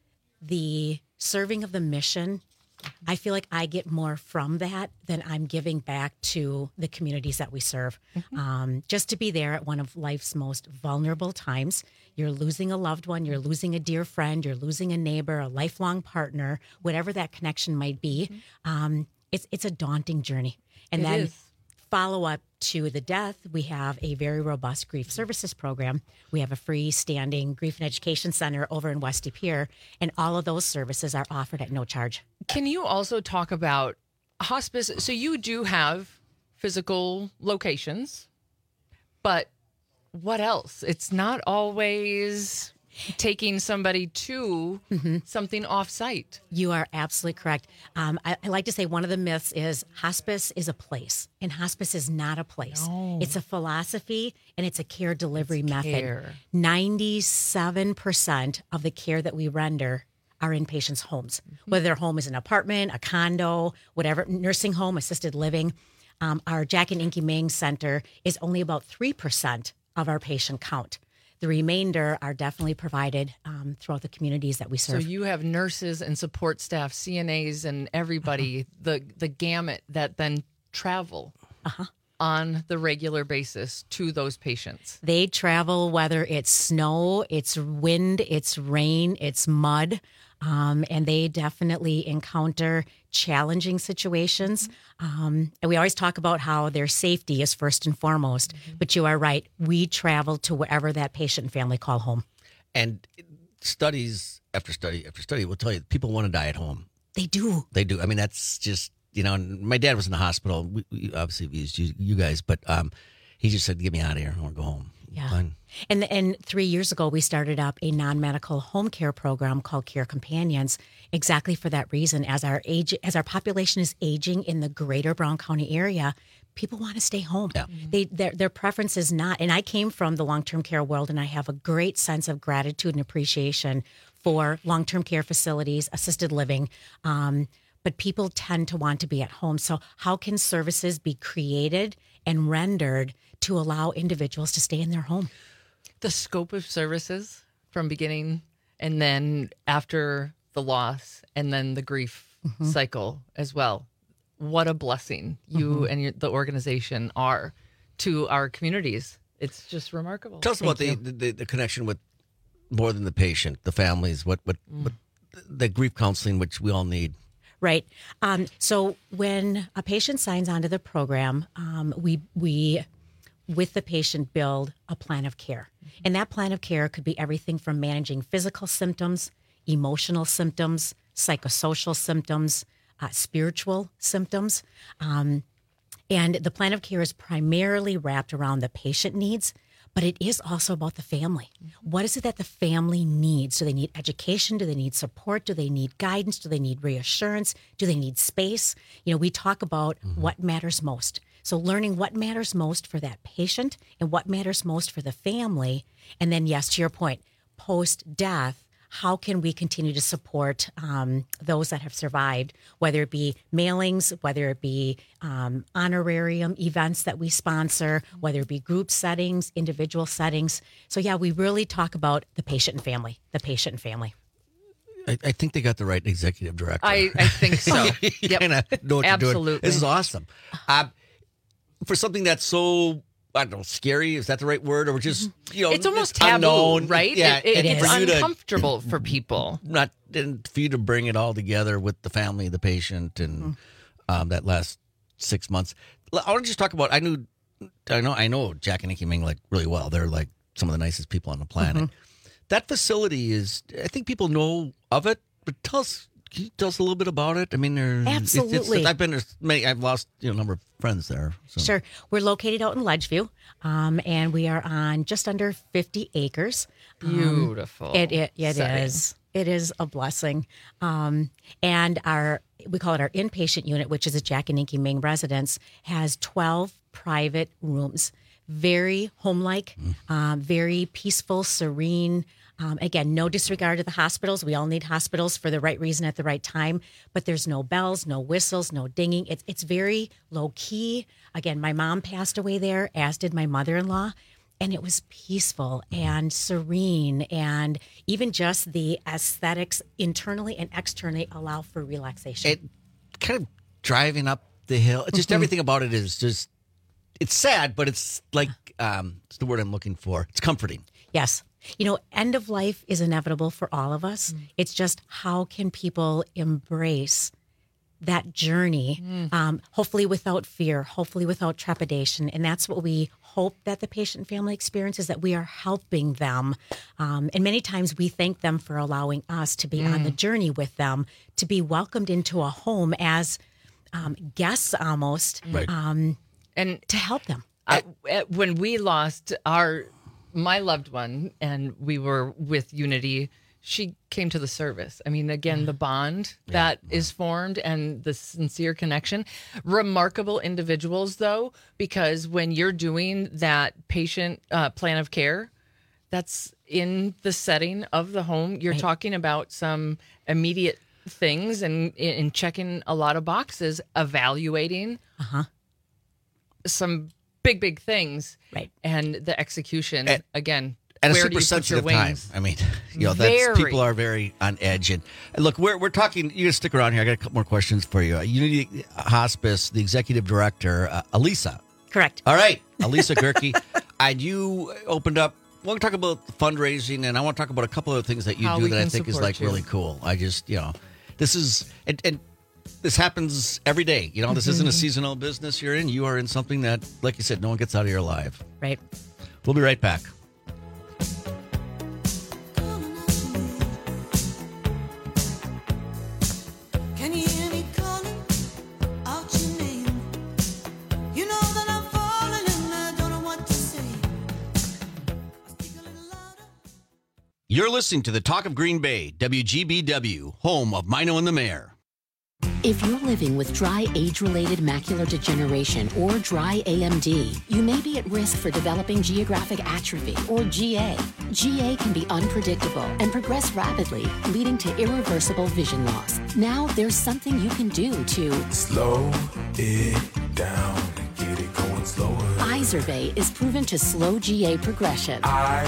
the serving of the mission, I feel like I get more from that than I'm giving back to the communities that we serve. Mm-hmm. Um, just to be there at one of life's most vulnerable times. You're losing a loved one, you're losing a dear friend, you're losing a neighbor, a lifelong partner, whatever that connection might be. Mm-hmm. Um, it's it's a daunting journey. And it then is. Follow up to the death, we have a very robust grief services program. We have a freestanding grief and education center over in West De Pere, and all of those services are offered at no charge. Can you also talk about hospice? So you do have physical locations, but what else? It's not always taking somebody to mm-hmm. something off-site. You are absolutely correct. Um, I, I like to say one of the myths is hospice is a place, and hospice is not a place. No. It's a philosophy, and it's a care delivery it's method. Care. ninety-seven percent of the care that we render are in patients' homes, mm-hmm. whether their home is an apartment, a condo, whatever, nursing home, assisted living. Um, our Jack and Inky Mang Center is only about three percent of our patient count. The remainder are definitely provided um, throughout the communities that we serve. So you have nurses and support staff, C N As, and everybody, uh-huh. the the gamut that then travel uh-huh. on the regular basis to those patients. They travel whether it's snow, it's wind, it's rain, it's mud, um, and they definitely encounter challenging situations. Um, and we always talk about how their safety is first and foremost. Mm-hmm. But you are right. We travel to wherever that patient and family call home. And studies after study after study will tell you people want to die at home. They do. They do. I mean, that's just, you know, my dad was in the hospital. We, we obviously we used you, you guys, but um, he just said, get me out of here. I want to go home. Yeah. Fun. And and three years ago, we started up a non-medical home care program called Care Companions, exactly for that reason. As our age, as our population is aging in the greater Brown County area, people want to stay home. Yeah. They their their preference is not. And I came from the long-term care world, and I have a great sense of gratitude and appreciation for long-term care facilities, assisted living. Um, but people tend to want to be at home. So how can services be created and rendered to allow individuals to stay in their home? The scope of services from beginning and then after the loss and then the grief Mm-hmm. cycle as well. What a blessing you Mm-hmm. and your, the organization are to our communities. It's just remarkable. Tell us Thank about the, you. the the connection with more than the patient, the families, what what, Mm. what the grief counseling, which we all need. Right. Um, so when a patient signs onto the program, um, we we with the patient build a plan of care, and that plan of care could be everything from managing physical symptoms, emotional symptoms, psychosocial symptoms, uh, spiritual symptoms, um, and the plan of care is primarily wrapped around the patient needs. But it is also about the family. What is it that the family needs? Do they need education? Do they need support? Do they need guidance? Do they need reassurance? Do they need space? You know, we talk about Mm-hmm. what matters most. So learning what matters most for that patient and what matters most for the family. And then, yes, to your point, post-death, how can we continue to support um, those that have survived, whether it be mailings, whether it be um, honorarium events that we sponsor, whether it be group settings, individual settings. So, yeah, we really talk about the patient and family, the patient and family. I, I think they got the right executive director. I, I think so. you Yep. kind of know what you're doing. Absolutely. This is awesome. Uh, for something that's so, I don't know, scary, is that the right word? Or just, you know, It's almost taboo, unknown. right? Yeah, It- it- and it's for you to- uncomfortable for people. Not and for you to bring it all together with the family, the patient, and Mm-hmm. um, that last six months. I want to just talk about. I knew, I know, I know Jack and Nikki Ming like really well. They're like some of the nicest people on the planet. Mm-hmm. That facility is. I think people know of it, but tell us. Can you tell us a little bit about it? I mean, there's it's- it's- Absolutely. I've been there. Many, I've lost you know a number of friends there. So. Sure. We're located out in Ledgeview, um, and we are on just under fifty acres. Um, Beautiful It, it, it setting. is. It is a blessing. Um, and our, we call it our inpatient unit, which is a Jack and Nikki Ming residence, has twelve private rooms. Very home-like, um, very peaceful, serene. Um, again, no disregard to the hospitals. We all need hospitals for the right reason at the right time. But there's no bells, no whistles, no dinging. It's it's very low key. Again, my mom passed away there, as did my mother-in-law, and it was peaceful and serene, and even just the aesthetics internally and externally allow for relaxation. It kind of driving up the hill. Just Mhm. everything about it is just. It's sad, but it's like um, it's the word I'm looking for. It's comforting. Yes. You know, end of life is inevitable for all of us. It's just how can people embrace that journey, um, hopefully without fear, hopefully without trepidation. And that's what we hope that the patient family experience is, that we are helping them. Um, and many times we thank them for allowing us to be on the journey with them, to be welcomed into a home as um, guests almost, Right. um, and to help them. Uh, uh, when we lost our my loved one and we were with Unity, she came to the service. I mean, again, the bond that is formed and the sincere connection. Remarkable individuals, though, because when you're doing that patient uh, plan of care, that's in the setting of the home. You're Right. talking about some immediate things and, and checking a lot of boxes, evaluating Uh-huh. some big, big things. Right. And the execution, At- again, At a where super do you put your sensitive time. wings? I mean, you know, that's, Very. people are very on edge. And and look, we're we're talking. You gotta stick around here. I got a couple more questions for you. Unity Hospice, the executive director, uh, Elisa. Correct. All right, Elisa Gerke. And you opened up. I want to talk about fundraising, and I want to talk about a couple of things that you How do we that I can think is support like you. really cool. I just, you know, this is and, and this happens every day. You know, this isn't a seasonal business you're in. You are in something that, like you said, no one gets out of here alive. Right. We'll be right back. Can you hear me calling out your name? You know that I'm falling and I don't know what to say. You're listening to the Talk of Green Bay, W G B W, home of Mino and the Mayor. If you're living with dry age-related macular degeneration or dry A M D, you may be at risk for developing geographic atrophy or G A. G A can be unpredictable and progress rapidly, leading to irreversible vision loss. Now there's something you can do to slow it down and get it going slower. Izervay is proven to slow G A progression.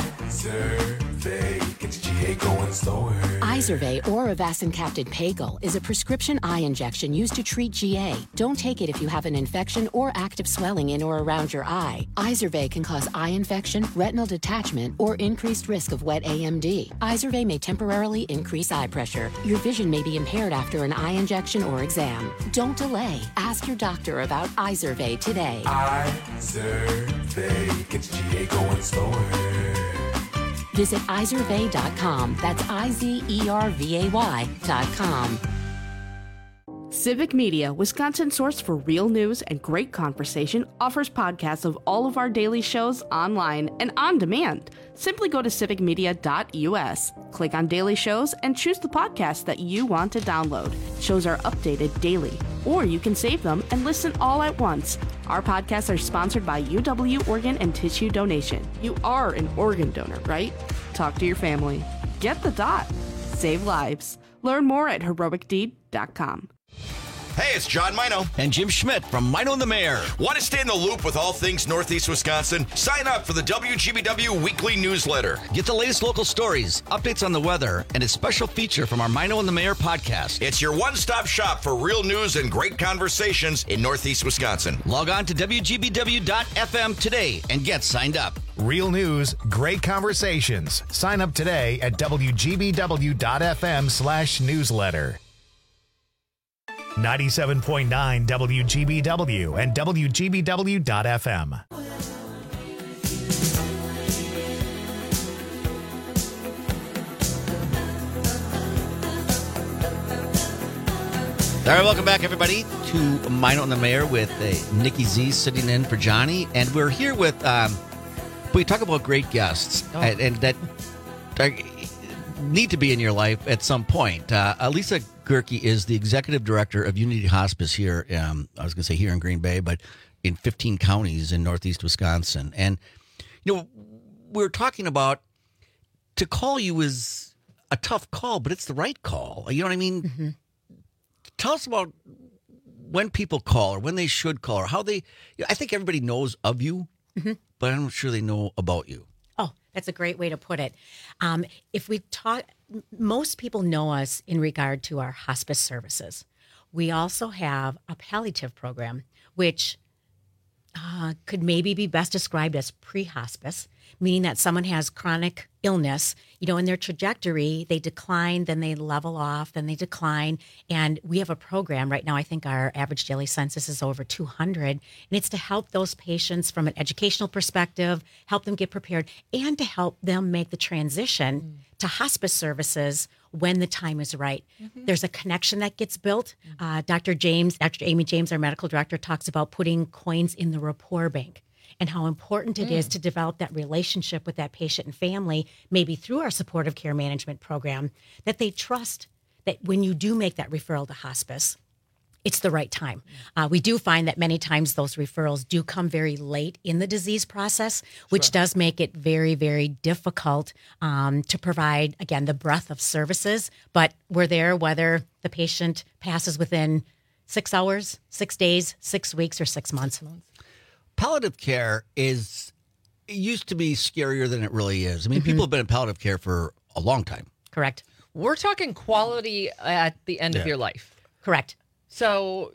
Izervay gets G A going slower. Izervay or avacincaptad pagel is a prescription eye injection used to treat G A. Don't take it if you have an infection or active swelling in or around your eye. Izervay can cause eye infection, retinal detachment, or increased risk of wet A M D. Izervay may temporarily increase eye pressure. Your vision may be impaired after an eye injection or exam. Don't delay. Ask your doctor about Izervay today. Izervay gets G A going slower. Visit izervay dot com. That's I Z E R V A Y dot com. Civic Media, Wisconsin source for real news and great conversation, offers podcasts of all of our daily shows online and on demand. Simply go to civic media dot U S, click on daily shows, and choose the podcast that you want to download. Shows are updated daily, or you can save them and listen all at once. Our podcasts are sponsored by U W Organ and Tissue Donation. You are an organ donor, right? Talk to your family. Get the dot. Save lives. Learn more at heroic deed dot com. Hey, it's John Mino. And Jim Schmidt from Mino and the Mayor. Want to stay in the loop with all things Northeast Wisconsin? Sign up for the W G B W weekly newsletter. Get the latest local stories, updates on the weather, and a special feature from our Mino and the Mayor podcast. It's your one-stop shop for real news and great conversations in Northeast Wisconsin. Log on to W G B W dot F M today and get signed up. Real news, great conversations. Sign up today at W G B W dot F M slash newsletter. ninety-seven point nine W G B W and W G B W dot F M. All right, welcome back, everybody, to Mino and the Mayor with uh, Nikki Z sitting in for Johnny. And we're here with, um, we talk about great guests Oh. and, and that are, need to be in your life at some point. Uh, Elisa Gerke is the executive director of Unity Hospice here. Um, I was going to say here in Green Bay, but in fifteen counties in Northeast Wisconsin. And, you know, we're talking about to call you is a tough call, but it's the right call. You know what I mean? Mm-hmm. Tell us about when people call or when they should call or how they, I think everybody knows of you, Mm-hmm. but I'm not sure they know about you. Oh, that's a great way to put it. Um, if we talk, most people know us in regard to our hospice services. We also have a palliative program, which uh, could maybe be best described as pre-hospice, meaning that someone has chronic illness, you know, in their trajectory, they decline, then they level off, then they decline. And we have a program right now. I think our average daily census is over two hundred. And it's to help those patients from an educational perspective, help them get prepared, and to help them make the transition mm. to hospice services when the time is right. Mm-hmm. There's a connection that gets built. Mm-hmm. Uh, Doctor James, Doctor Amy James, our medical director, talks about putting coins in the rapport bank and how important it mm. is to develop that relationship with that patient and family, maybe through our supportive care management program, that they trust that when you do make that referral to hospice, it's the right time. Uh, we do find that many times those referrals do come very late in the disease process, which sure. does make it very, very difficult um, to provide, again, the breadth of services. But we're there whether the patient passes within six hours, six days, six weeks, or six months. Palliative care is, it used to be scarier than it really is. I mean, Mm-hmm. people have been in palliative care for a long time. Correct. We're talking quality at the end Yeah. of your life. Correct. So,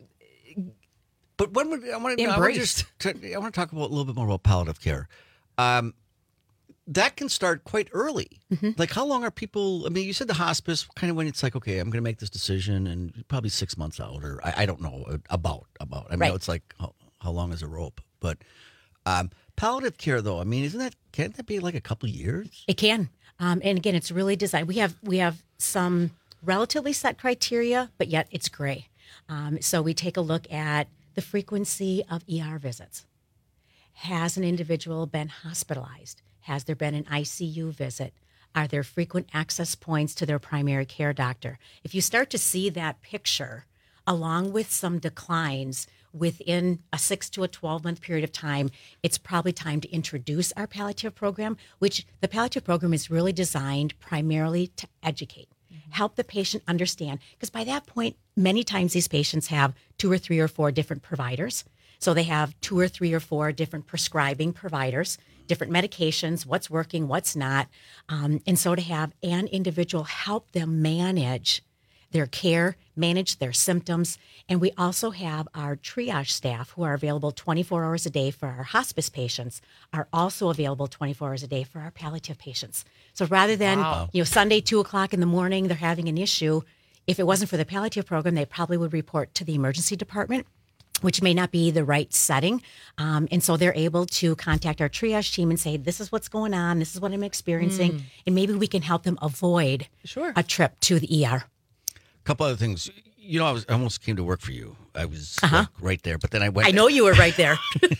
but when would I want to? I want to Embraced. just I want to talk about a little bit more about palliative care. Um, that can start quite early. Mm-hmm. Like, how long are people? I mean, you said the hospice, kind of when it's like, okay, I'm going to make this decision, and probably six months out, or I, I don't know about about. I mean, Right. it's like how, how long is a rope? But um, palliative care, though, I mean, isn't that can't that be like a couple years? It can. Um, and again, it's really designed. We have we have some relatively set criteria, but yet it's gray. Um, so we take a look at the frequency of E R visits. Has an individual been hospitalized? Has there been an I C U visit? are their frequent access points to their primary care doctor. If you start to see that picture, along with some declines within a six to a twelve month period of time, it's probably time to introduce our palliative program, which the palliative program is really designed primarily to educate, mm-hmm. help the patient understand. Because by that point, many times these patients have two or three or four different providers. So they have two or three or four different prescribing providers, different medications, what's working, what's not. Um, and so to have an individual help them manage their care, manage their symptoms. And we also have our triage staff who are available twenty-four hours a day for our hospice patients, are also available twenty-four hours a day for our palliative patients. So rather than, Wow. you know, Sunday, two o'clock in the morning, they're having an issue, if it wasn't for the palliative program, they probably would report to the emergency department, which may not be the right setting. Um, and so they're able to contact our triage team and say, this is what's going on, this is what I'm experiencing, Mm. and maybe we can help them avoid sure. a trip to the E R. couple other things. You know, I was I almost came to work for you. I was Uh-huh. like, right there, but then I went. I know you were right there.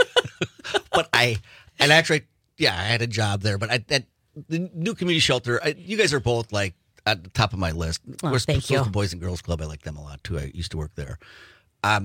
but I, and actually, yeah, I had a job there. But I, that the new community shelter. I, you guys are both like at the top of my list. Oh, We're thank still you. the Boys and Girls Club. I like them a lot too. I used to work there. Um,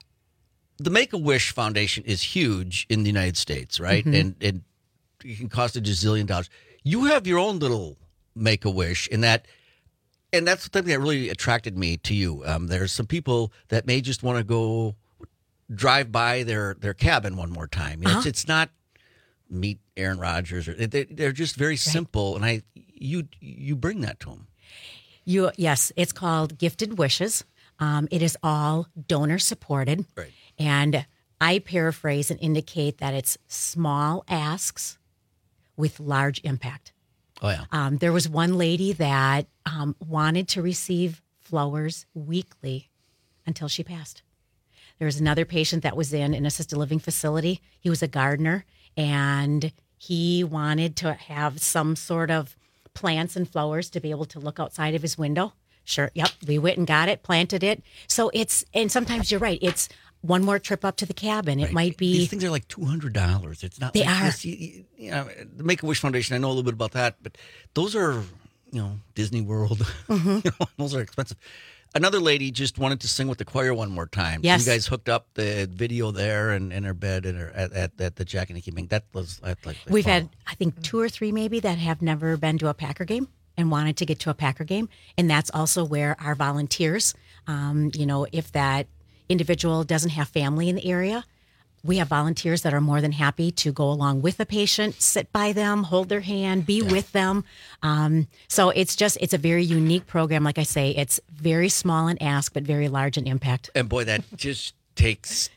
the Make-A-Wish Foundation is huge in the United States, right? Mhm. And and it can cost a gazillion dollars. You have your own little Make-A-Wish in that. And that's something that really attracted me to you. Um, there's some people that may just want to go drive by their, their cabin one more time. You know, Uh-huh. it's, it's not meet Aaron Rodgers. Or they, they're just very simple, and I you you bring that to them. You yes, it's called Gifted Wishes. Um, it is all donor supported, right? And I paraphrase and indicate that it's small asks with large impact. Oh yeah. Um, there was one lady that um, wanted to receive flowers weekly until she passed. There was another patient that was in an assisted living facility. He was a gardener, and he wanted to have some sort of plants and flowers to be able to look outside of his window. Sure, yep, we went and got it, planted it. So it's, and sometimes you're right, it's one more trip up to the cabin. It Right. might be. These things are like two hundred dollars. It's not They like are. this. You, you- you know, the Make-A-Wish Foundation, I know a little bit about that, but those are, you know, Disney World. Mhm. You know, those are expensive. Another lady just wanted to sing with the choir one more time. Yes. You guys hooked up the video there and in her bed and her, at, at, at the Jack and Nikki Ming. That was I like. We've had, I think, two or three maybe that have never been to a Packer game and wanted to get to a Packer game. And that's also where our volunteers, um, you know, if that individual doesn't have family in the area, we have volunteers that are more than happy to go along with the patient, sit by them, hold their hand, be with them. Um, so it's just, it's a very unique program. Like I say, it's very small in ask, but very large in impact. And boy, that just takes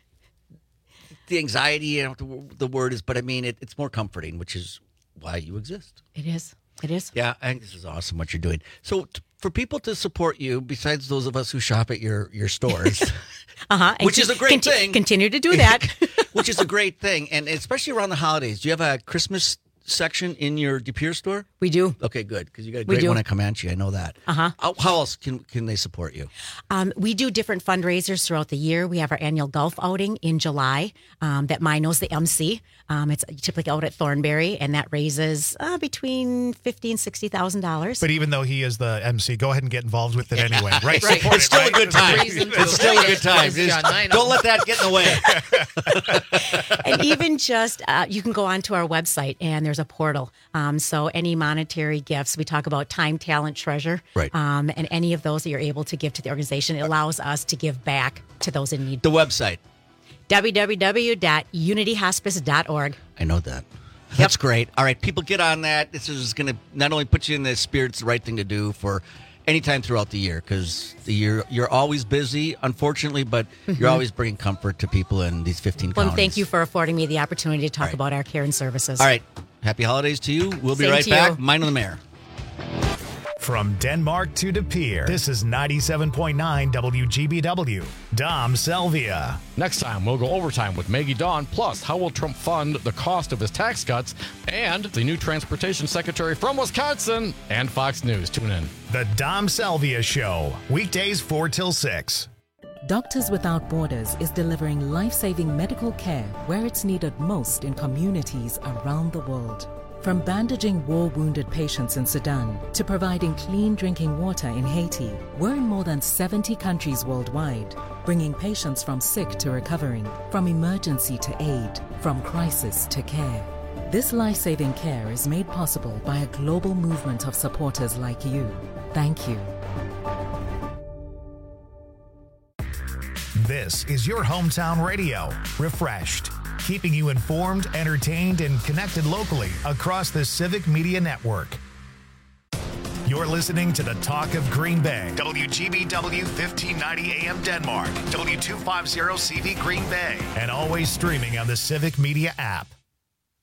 the anxiety. I don't know what the, the word is, but I mean, it, it's more comforting, which is why you exist. It is. It is. Yeah, I think this is awesome what you're doing. So, t- for people to support you, besides those of us who shop at your your stores, Uh-huh. And which is a great conti- thing, Continue to do that. which is a great thing, and especially around the holidays, do you have a Christmas section in your De Pere store? We do. Okay, good, because you got a We great do. one at Comanche. I know that. Uh-huh. How, how else can can they support you? Um, we do different fundraisers throughout the year. We have our annual golf outing in July um, that Mino's the M C. Um, it's typically out at Thornberry, and that raises uh, between fifty and sixty thousand dollars. But even though he is the M C, go ahead and get involved with it anyway, right? Right. Support It's it, still right? a good time. Reason to It's still a good time. Yes, John, Just I know. don't let that get in the way. And even just uh, you can go onto our website, and there's a portal. Um, so any monetary gifts, we talk about time, talent, treasure, Right. Um, and any of those that you're able to give to the organization, it allows us to give back to those in need. The website. w w w dot unity hospice dot org. I know that. That's great. All right, people, get on that. This is going to not only put you in the spirit, it's the right thing to do for any time throughout the year, because the year you're always busy, unfortunately, but Mhm. you're always bringing comfort to people in these fifteen Well, counties. and thank you for affording me the opportunity to talk about our care and services. All right, happy holidays to you. We'll be Same right to back. you. Mine on the Mayor. From Denmark to De Pere, this is ninety-seven point nine W G B W. Dom Selvia. Next time, we'll go overtime with Maggie Dawn, plus how will Trump fund the cost of his tax cuts, and the new transportation secretary from Wisconsin, and Fox News. Tune in. The Dom Selvia Show, weekdays four till six. Doctors Without Borders is delivering life-saving medical care where it's needed most in communities around the world. From bandaging war-wounded patients in Sudan to providing clean drinking water in Haiti, we're in more than seventy countries worldwide, bringing patients from sick to recovering, from emergency to aid, from crisis to care. This life-saving care is made possible by a global movement of supporters like you. Thank you. This is your hometown radio, Refreshed, keeping you informed, entertained, and connected locally across the Civic Media Network. You're listening to the Talk of Green Bay, W G B W fifteen ninety A M Denmark, W two fifty C V Green Bay, and always streaming on the Civic Media app.